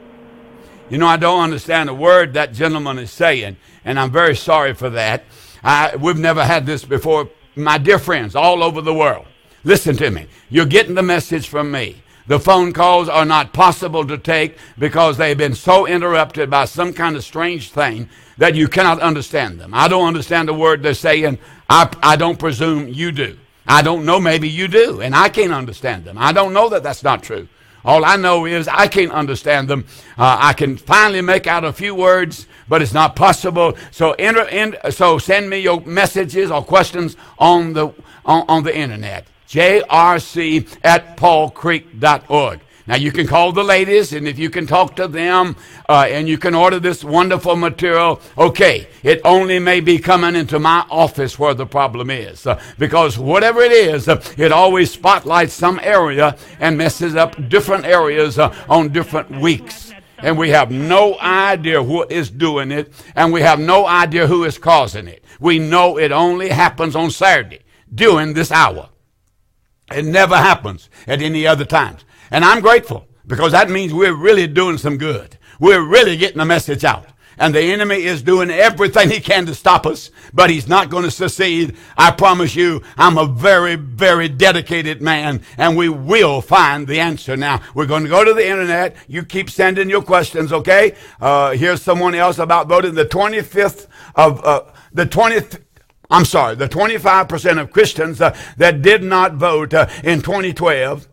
You know, I don't understand a word that gentleman is saying, and I'm very sorry for that. I, we've never had this before. My dear friends all over the world, listen to me. You're getting the message from me. The phone calls are not possible to take because they've been so interrupted by some kind of strange thing that you cannot understand them. I don't understand the word they're saying. I, I don't presume you do. I don't know, maybe you do, and I can't understand them. I don't know that that's not true. All I know is I can't understand them. Uh, I can finally make out a few words, but it's not possible. So enter, in, so send me your messages or questions on the on, on the internet. J R C at paul creek dot org. Now, you can call the ladies, and if you can talk to them, uh, and you can order this wonderful material, okay, it only may be coming into my office where the problem is. Uh, because whatever it is, uh, it always spotlights some area and messes up different areas uh, on different weeks. And we have no idea who is doing it, and we have no idea who is causing it. We know it only happens on Saturday during this hour. It never happens at any other times. And I'm grateful because that means we're really doing some good. We're really getting the message out. And the enemy is doing everything he can to stop us, but he's not going to succeed. I promise you, I'm a very, very dedicated man, and we will find the answer. Now, we're going to go to the internet. You keep sending your questions, okay? Uh, here's someone else about voting. The twenty-fifth of, uh, the twentieth, I'm sorry, the twenty-five percent of Christians uh, that did not vote uh, in twenty twelve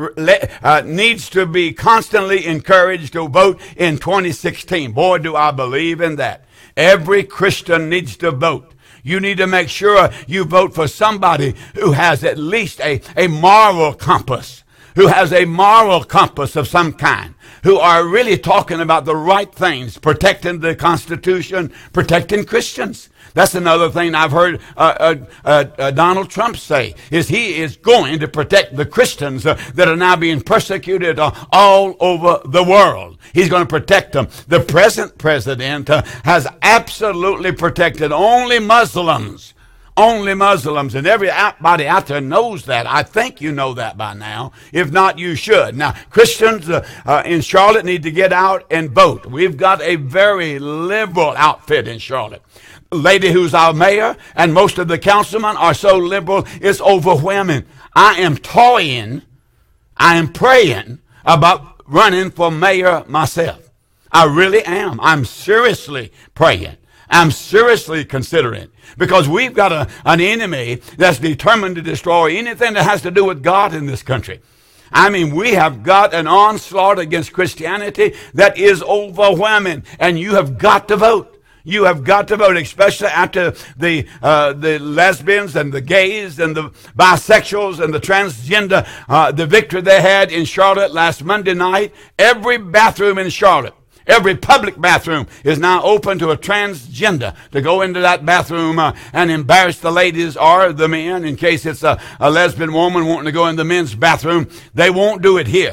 Uh, needs to be constantly encouraged to vote in twenty sixteen. Boy, do I believe in that. Every Christian needs to vote. You need to make sure you vote for somebody who has at least a, a moral compass, who has a moral compass of some kind, who are really talking about the right things, protecting the Constitution, protecting Christians. That's another thing I've heard uh, uh, uh, uh, Donald Trump say, is he is going to protect the Christians uh, that are now being persecuted uh, all over the world. He's going to protect them. The present president uh, has absolutely protected only Muslims. Only Muslims, and everybody out there knows that. I think you know that by now. If not, you should. Now, Christians uh, uh, in Charlotte need to get out and vote. We've got a very liberal outfit in Charlotte. Lady who's our mayor and most of the councilmen are so liberal, it's overwhelming. I am toying, I am praying about running for mayor myself. I really am. I'm seriously praying. I'm seriously considering, because we've got a, an enemy that's determined to destroy anything that has to do with God in this country. I mean, we have got an onslaught against Christianity that is overwhelming, and you have got to vote. You have got to vote, especially after the uh, the lesbians and the gays and the bisexuals and the transgender, uh, the victory they had in Charlotte last Monday night. Every bathroom in Charlotte, every public bathroom is now open to a transgender to go into that bathroom uh, and embarrass the ladies or the men in case it's a, a lesbian woman wanting to go in the men's bathroom. They won't do it here.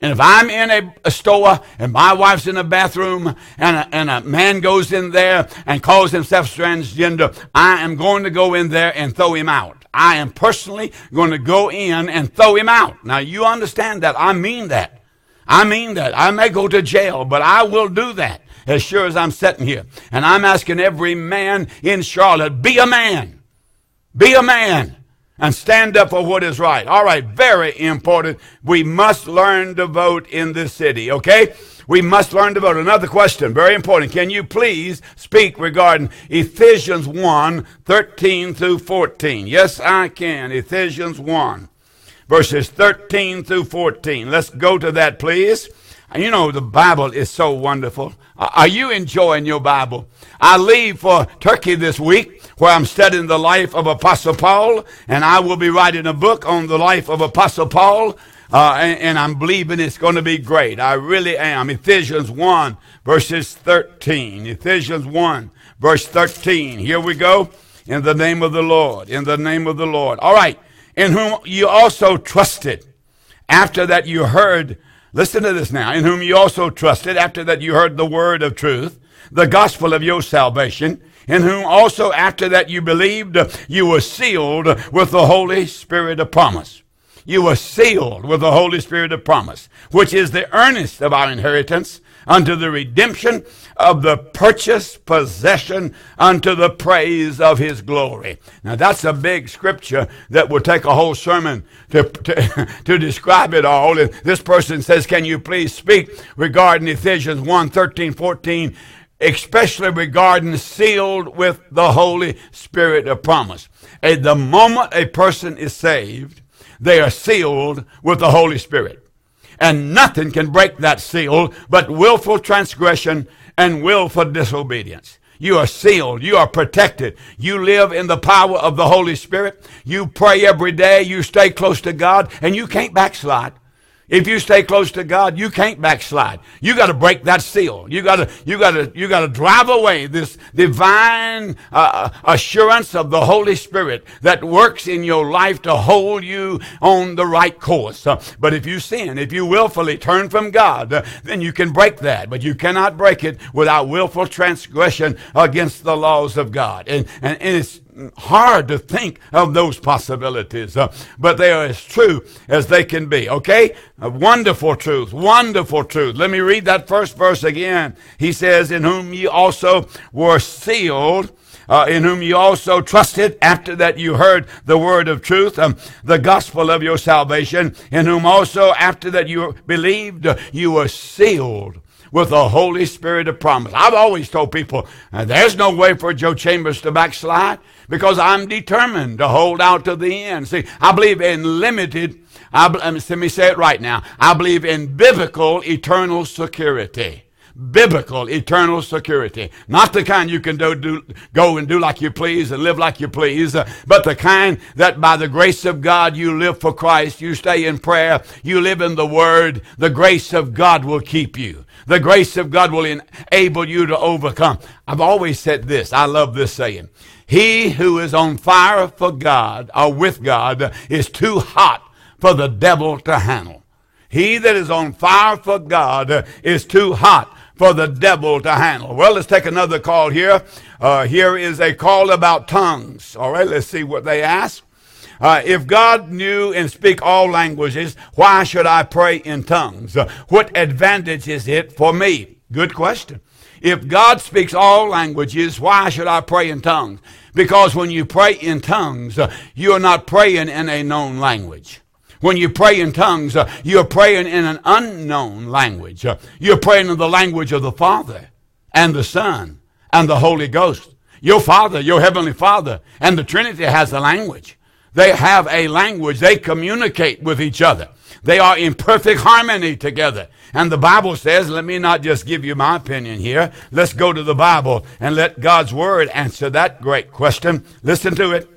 And if I'm in a, a store and my wife's in a bathroom and a, and a man goes in there and calls himself transgender, I am going to go in there and throw him out. I am personally going to go in and throw him out. Now, you understand that. I mean that. I mean that. I may go to jail, but I will do that as sure as I'm sitting here. And I'm asking every man in Charlotte, be a man. Be a man. And stand up for what is right. All right, very important. We must learn to vote in this city, okay? We must learn to vote. Another question, very important. Can you please speak regarding Ephesians one, thirteen through fourteen? Yes, I can. Ephesians one, verses thirteen through fourteen. Let's go to that, please. You know, the Bible is so wonderful. Are you enjoying your Bible? I leave for Turkey this week, where I'm studying the life of Apostle Paul, and I will be writing a book on the life of Apostle Paul, uh, and, and I'm believing it's going to be great. I really am. Ephesians one, verses thirteen. Ephesians one, verse thirteen. Here we go. In the name of the Lord. In the name of the Lord. All right. In whom you also trusted, after that you heard. Listen to this now. In whom you also trusted, after that you heard the word of truth, the gospel of your salvation, in whom also after that you believed, you were sealed with the Holy Spirit of promise. You were sealed with the Holy Spirit of promise, which is the earnest of our inheritance unto the redemption of the purchased possession unto the praise of his glory. Now that's a big scripture that will take a whole sermon to, to, to describe it all. And this person says, can you please speak regarding Ephesians one, thirteen, fourteen, especially regarding sealed with the Holy Spirit of promise. At the moment a person is saved, they are sealed with the Holy Spirit. And nothing can break that seal but willful transgression and willful disobedience. You are sealed. You are protected. You live in the power of the Holy Spirit. You pray every day. You stay close to God, and you can't backslide. If you stay close to God, you can't backslide. You got to break that seal. You got to, you got to, you got to drive away this divine uh, assurance of the Holy Spirit that works in your life to hold you on the right course. Uh, but if you sin, if you willfully turn from God, uh, then you can break that. But you cannot break it without willful transgression against the laws of God. And and, and it's hard to think of those possibilities, uh, but they are as true as they can be, okay? A wonderful truth, wonderful truth. Let me read that first verse again. He says, in whom ye also were sealed, uh, in whom you also trusted, after that you heard the word of truth, um, the gospel of your salvation, in whom also after that you believed, uh, you were sealed with the Holy Spirit of promise. I've always told people, uh, there's no way for Joe Chambers to backslide, because I'm determined to hold out to the end. See, I believe in limited, I, let me say it right now, I believe in biblical eternal security. Biblical eternal security. Not the kind you can do, do, go and do like you please and live like you please, uh, but the kind that by the grace of God you live for Christ, you stay in prayer, you live in the Word, the grace of God will keep you. The grace of God will enable you to overcome. I've always said this, I love this saying, he who is on fire for God or with God is too hot for the devil to handle. He that is on fire for God is too hot for the devil to handle. Well, let's take another call here. Uh, here is a call about tongues. All right, let's see what they ask. Uh, if God knew and speak all languages, why should I pray in tongues? Uh, what advantage is it for me? Good question. If God speaks all languages, why should I pray in tongues? Because when you pray in tongues, uh, you are not praying in a known language. When you pray in tongues, uh, you're praying in an unknown language. Uh, you're praying in the language of the Father and the Son and the Holy Ghost. Your Father, your Heavenly Father, and the Trinity has a language. They have a language. They communicate with each other. They are in perfect harmony together. And the Bible says, let me not just give you my opinion here. Let's go to the Bible and let God's Word answer that great question. Listen to it.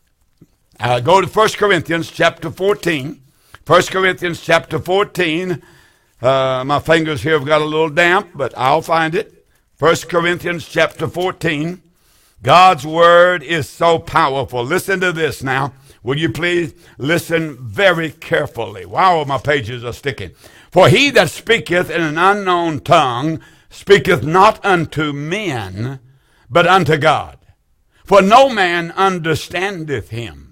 Uh, go to First Corinthians chapter fourteen. First Corinthians chapter fourteen. Uh, my fingers here have got a little damp, but I'll find it. First Corinthians chapter fourteen. God's Word is so powerful. Listen to this now. Will you please listen very carefully? Wow, my pages are sticking. For he that speaketh in an unknown tongue speaketh not unto men, but unto God. For no man understandeth him.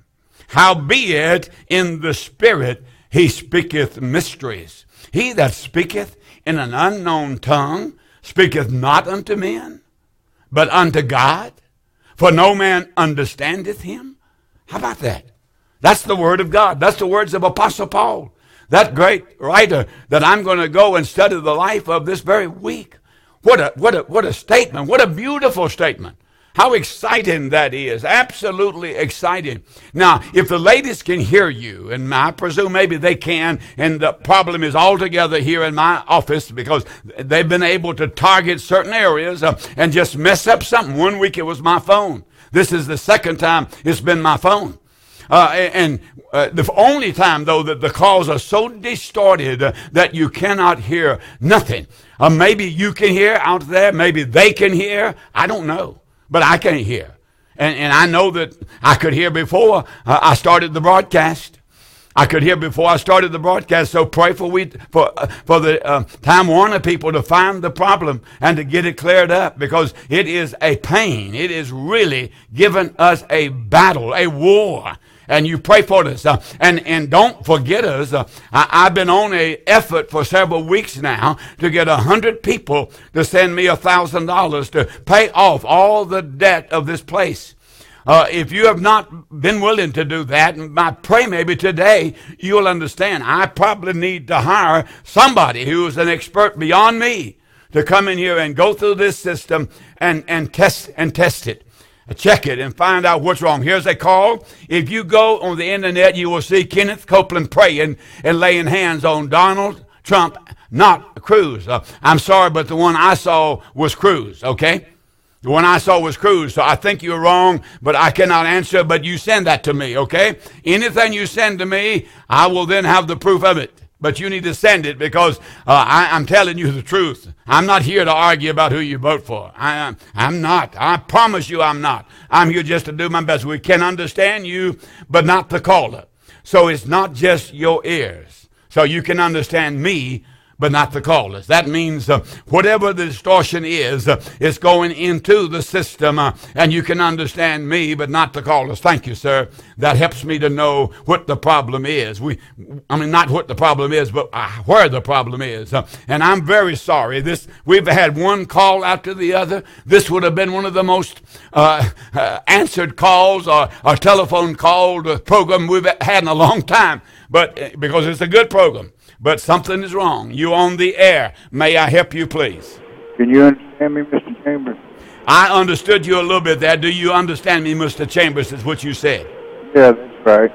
Howbeit in the Spirit he speaketh mysteries. He that speaketh in an unknown tongue speaketh not unto men, but unto God. For no man understandeth him. How about that? That's the word of God. That's the words of Apostle Paul, that great writer that I'm going to go and study the life of this very week. What a, what a, what a statement. What a beautiful statement. How exciting that is. Absolutely exciting. Now, if the ladies can hear you, and I presume maybe they can, and the problem is altogether here in my office because they've been able to target certain areas uh, and just mess up something. One week it was my phone. This is the second time it's been my phone. Uh, and uh, the only time, though, that the calls are so distorted uh, that you cannot hear nothing. Uh, maybe you can hear out there. Maybe they can hear. I don't know. But I can't hear. And, and I know that I could hear before uh, I started the broadcast. I could hear before I started the broadcast. So pray for we for uh, for the uh, Time Warner people to find the problem and to get it cleared up, because it is a pain. It is really giving us a battle, a war. And you pray for us. Uh, and, and don't forget us. Uh, I, I've been on a effort for several weeks now to get a hundred people to send me a thousand dollars to pay off all the debt of this place. Uh, if you have not been willing to do that, and I pray maybe today you'll understand. I probably need to hire somebody who is an expert beyond me to come in here and go through this system and, and test and test it. Check it and find out what's wrong. Here's a call. If you go on the internet, you will see Kenneth Copeland praying and laying hands on Donald Trump, not Cruz. Uh, I'm sorry, but the one I saw was Cruz, okay? The one I saw was Cruz. So I think you're wrong, but I cannot answer, but you send that to me, okay? Anything you send to me, I will then have the proof of it. But you need to send it, because uh, I, I'm telling you the truth. I'm not here to argue about who you vote for. I am. I'm not. I promise you I'm not. I'm here just to do my best. We can understand you, but not the caller. So it's not just your ears. So you can understand me, but not the callers. That means uh, whatever the distortion is, uh, it's going into the system, uh, and you can understand me, but not the callers. Thank you, sir. That helps me to know what the problem is. We, I mean, not what the problem is, but uh, where the problem is. Uh, and I'm very sorry. This we've had one call after the other. This would have been one of the most uh, uh, answered calls or, or telephone called uh, program we've had in a long time. But uh, because it's a good program. But something is wrong. You on the air. May I help you, please? Can you understand me, Mister Chambers? I understood you a little bit there. Do you understand me, Mister Chambers, is what you said? Yeah, that's right.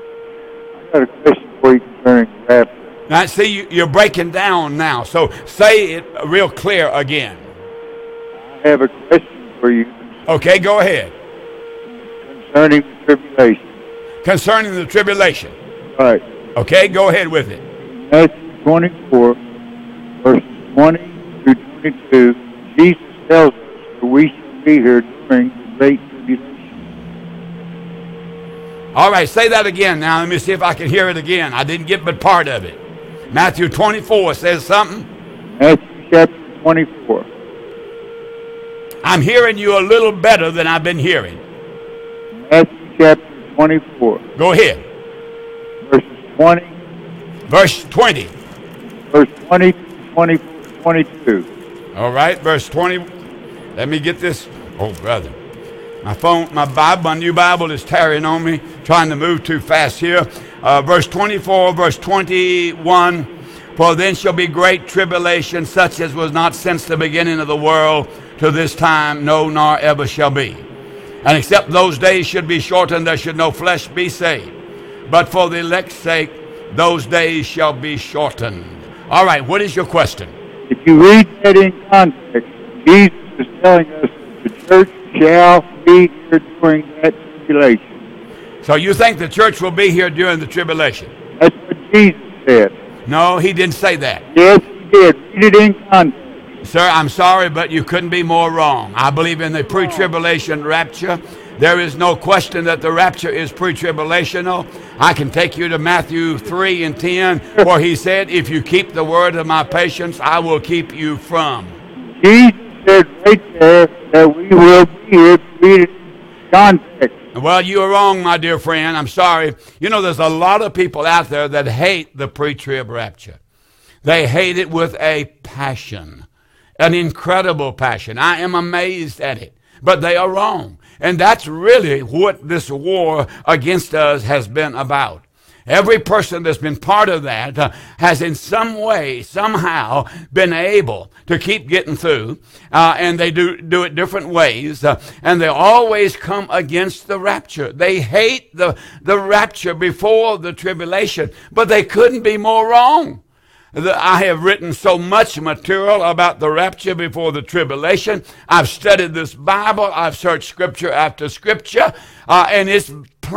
I got a question for you concerning rapture. Now, see, you, you're breaking down now. So say it real clear again. I have a question for you. Okay, go ahead. Concerning the tribulation. Concerning the tribulation. Right. Okay, go ahead with it. Matthew twenty-four, verses twenty through twenty-two, Jesus tells us that we shall be here during the great tribulation. All right, say that again now. Let me see if I can hear it again. I didn't get but part of it. Matthew twenty-four says something. Matthew chapter twenty-four. I'm hearing you a little better than I've been hearing. Matthew chapter twenty-four. Go ahead. Verses twenty. Verse twenty. Verse twenty, twenty, twenty-two. All right, verse twenty. Let me get this. Oh, brother. My phone, my Bible, my new Bible is tearing on me, trying to move too fast here. Uh, verse twenty-four, verse twenty-one. For then shall be great tribulation, such as was not since the beginning of the world to this time, no, nor ever shall be. And except those days should be shortened, there should no flesh be saved. But for the elect's sake, those days shall be shortened. All right, what is your question? If you read that in context, Jesus is telling us that the church shall be here during that tribulation. So you think the church will be here during the tribulation? That's what Jesus said. No, he didn't say that. Yes, he did. Read it in context. Sir, I'm sorry, but you couldn't be more wrong. I believe in the pre-tribulation rapture, There is no question that the rapture is pre-tribulational. I can take you to Matthew three and ten, where he said, if you keep the word of my patience, I will keep you from. Jesus said right there that we will be here to read it in context. Well, you are wrong, my dear friend. I'm sorry. You know, there's a lot of people out there that hate the pre-trib rapture. They hate it with a passion, an incredible passion. I am amazed at it, but they are wrong. And that's really what this war against us has been about. Every person that's been part of that uh, has in some way, somehow, been able to keep getting through, uh, and they do, do it different ways, uh, and they always come against the rapture. They hate the, the rapture before the tribulation, but they couldn't be more wrong. I have written so much material about the rapture before the tribulation. I've studied this Bible. I've searched scripture after scripture, uh, and it's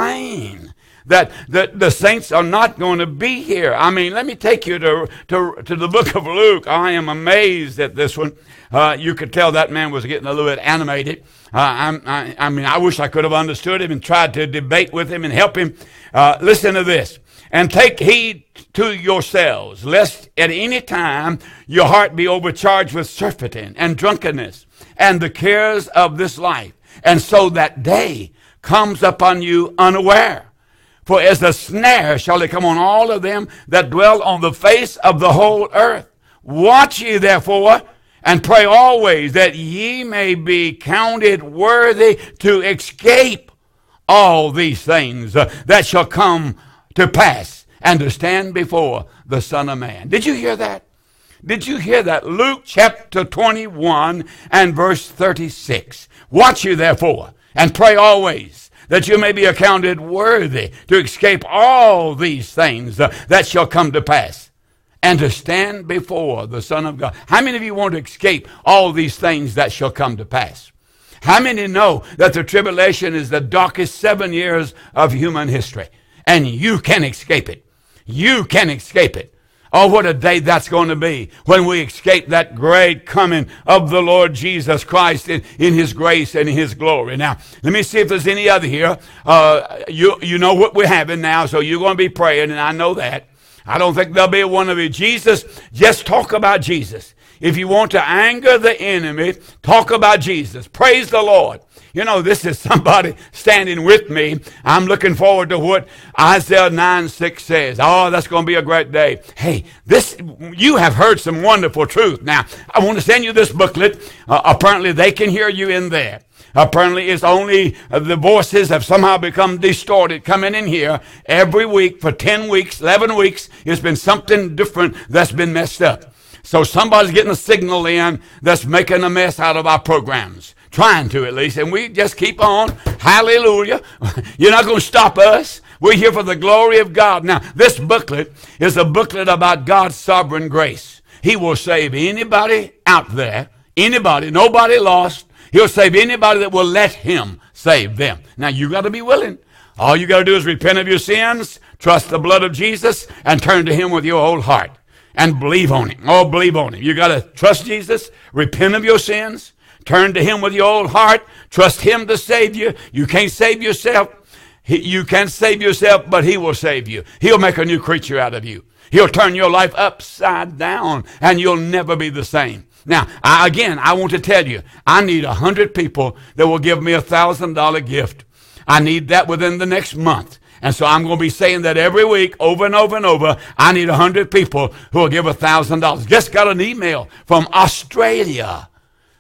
plain that the, the saints are not going to be here. I mean, let me take you to, to, to the book of Luke. I am amazed at this one. Uh, you could tell that man was getting a little bit animated. Uh, I'm, I, I mean, I wish I could have understood him and tried to debate with him and help him. Uh, listen to this. And take heed to yourselves, lest at any time your heart be overcharged with surfeiting and drunkenness and the cares of this life. And so that day comes upon you unaware. For as a snare shall it come on all of them that dwell on the face of the whole earth. Watch ye therefore, and pray always that ye may be counted worthy to escape all these things uh, that shall come to pass, and to stand before the Son of Man. Did you hear that? Did you hear that? Luke chapter twenty-one and verse thirty-six. Watch you therefore, and pray always, that you may be accounted worthy to escape all these things uh, that shall come to pass, and to stand before the Son of God. How many of you want to escape all these things that shall come to pass? How many know that the tribulation is the darkest seven years of human history? And you can escape it. You can escape it. Oh, what a day that's going to be when we escape that great coming of the Lord Jesus Christ in, in his grace and in his glory. Now, let me see if there's any other here. Uh, you, you know what we're having now, so you're going to be praying, and I know that. I don't think there'll be one of you. Jesus, just talk about Jesus. If you want to anger the enemy, talk about Jesus. Praise the Lord. You know, this is somebody standing with me. I'm looking forward to what Isaiah nine six says. Oh, that's going to be a great day. Hey, this, you have heard some wonderful truth. Now, I want to send you this booklet. Uh, apparently, they can hear you in there. Apparently, it's only uh, the voices have somehow become distorted coming in here every week for ten weeks, eleven weeks. It's been something different that's been messed up. So somebody's getting a signal in that's making a mess out of our programs. Trying to, at least. And we just keep on. Hallelujah. You're not going to stop us. We're here for the glory of God. Now, this booklet is a booklet about God's sovereign grace. He will save anybody out there, anybody, nobody lost. He'll save anybody that will let him save them. Now, you got to be willing. All you got to do is repent of your sins, trust the blood of Jesus, and turn to him with your whole heart. And believe on him. Oh, believe on him. You got to trust Jesus, repent of your sins, turn to him with your whole heart. Trust him to save you. You can't save yourself. He, you can't save yourself, but he will save you. He'll make a new creature out of you. He'll turn your life upside down, and you'll never be the same. Now, I, again, I want to tell you, I need a hundred people that will give me a thousand dollar gift. I need that within the next month. And so I'm going to be saying that every week, over and over and over. I need a hundred people who will give a thousand dollars. Just got an email from Australia.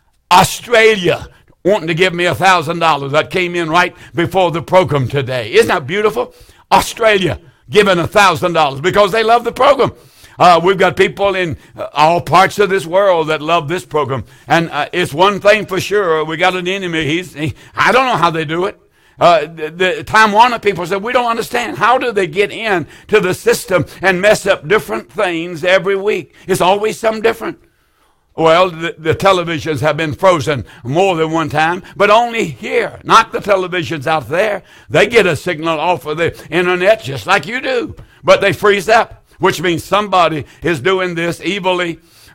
Australia wanting to give me a thousand dollars. That came in right before the program today. Isn't that beautiful? Australia giving a thousand dollars because they love the program. Uh, we've got people in uh, all parts of this world that love this program. And uh, it's one thing for sure. We got an enemy. He's, he, I don't know how they do it. Uh, the, the Time Warner people said, we don't understand. How do they get in to the system and mess up different things every week? It's always something different. Well, the, the televisions have been frozen more than one time, but only here, not the televisions out there. They get a signal off of the internet just like you do, but they freeze up, which means somebody is doing this evilly.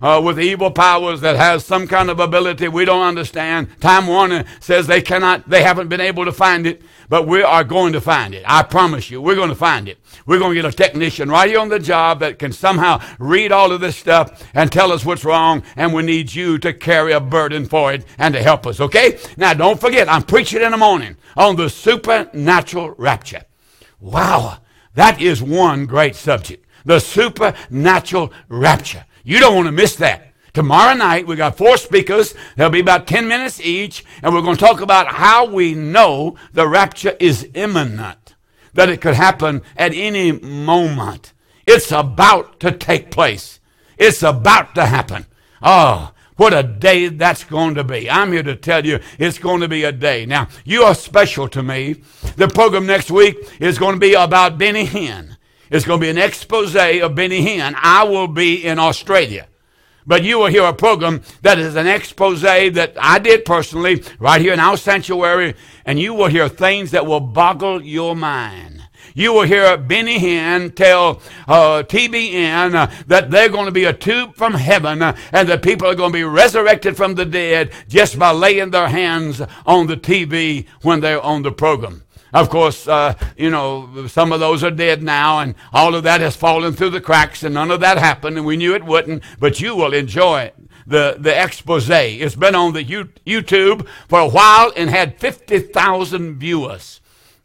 uh, with evil powers that has some kind of ability we don't understand. Time Warner says they cannot, they haven't been able to find it, but we are going to find it. I promise you, we're going to find it. We're going to get a technician right here on the job that can somehow read all of this stuff and tell us what's wrong, and we need you to carry a burden for it and to help us, okay? Now, don't forget, I'm preaching in the morning on the supernatural rapture. Wow, that is one great subject, the supernatural rapture. You don't want to miss that. Tomorrow night, we got four speakers. There'll be about ten minutes each, and we're going to talk about how we know the rapture is imminent, that it could happen at any moment. It's about to take place. It's about to happen. Oh, what a day that's going to be. I'm here to tell you it's going to be a day. Now, you are special to me. The program next week is going to be about Benny Hinn. It's going to be an expose of Benny Hinn. I will be in Australia. But you will hear a program that is an expose that I did personally right here in our sanctuary, and you will hear things that will boggle your mind. You will hear Benny Hinn tell uh, T B N uh, that they're going to be a tube from heaven uh, and that people are going to be resurrected from the dead just by laying their hands on the T V when they're on the program. Of course, uh, you know, some of those are dead now, and all of that has fallen through the cracks, and none of that happened, and we knew it wouldn't, but you will enjoy the, the expose. It's been on the YouTube for a while and had fifty thousand viewers.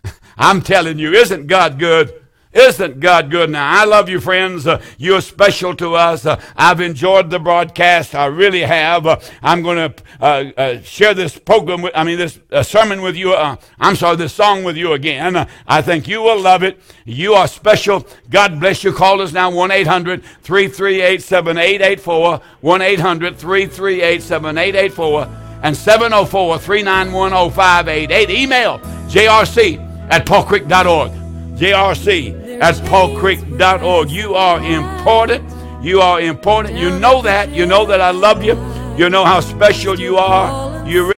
I'm telling you, isn't God good? Isn't God good? Now, I love you, friends. Uh, you're special to us. Uh, I've enjoyed the broadcast. I really have. Uh, I'm going to uh, uh, share this program, with, I mean, this uh, sermon with you. Uh, I'm sorry, this song with you again. Uh, I think you will love it. You are special. God bless you. Call us now, one eight hundred, three three eight, seven eight eight four, one eight hundred, three three eight, seven eight eight four, and seven oh four, three nine one, oh five eight eight. Email J R C at paul creek dot org. J R C at paul creek dot org. You are important. You are important. You know that. You know that I love you. You know how special you are. You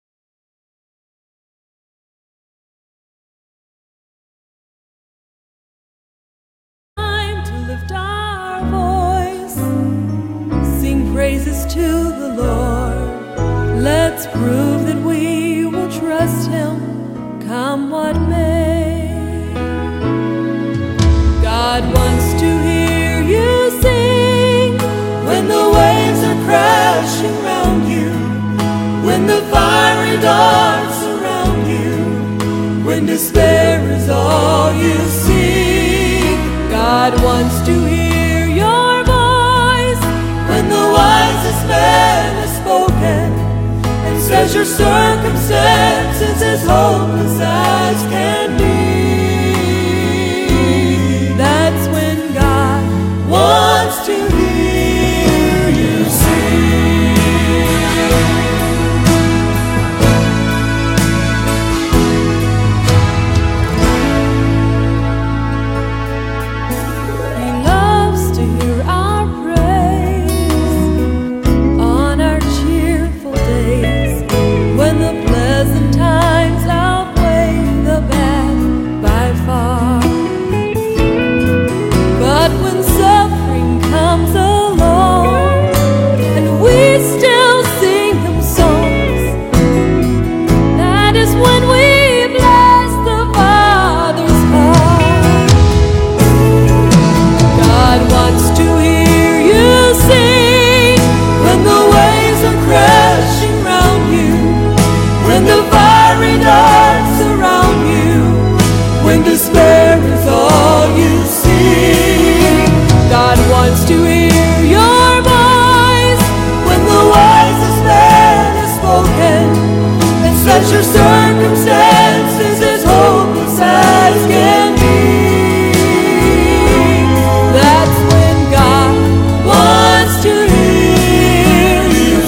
Time to lift our voice, sing praises to the Lord. Let's prove that we will trust Him, come what may. God wants to hear you sing when the waves are crashing around you, when the fiery darts surround you, when despair is all you see. God wants to hear your voice when the wisest man has spoken and says your circumstances as hopeless as can be. That's when God wants to hear you sing. He loves to hear our praise on our cheerful days, when the pleasant times outweigh the bad by far. But when suffering comes along and we still sing Him songs, that is when we bless the Father's heart. God wants to hear you sing when the waves are crashing round you, when the fiery darts surround you, when despair is all you see. God wants to hear your voice when the wisest man has spoken and such your circumstances as hopeless as can be. That's when God wants to hear you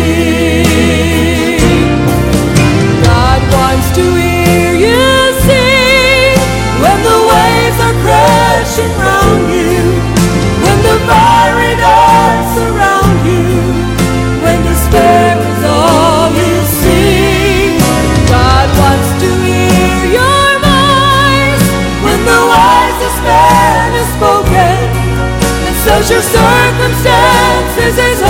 sing. God wants to hear you sing when the waves are crashing round you, when the fiery darts surround you, when despair is all you see. God wants to hear your voice when the wisest man has spoken and such your circumstances as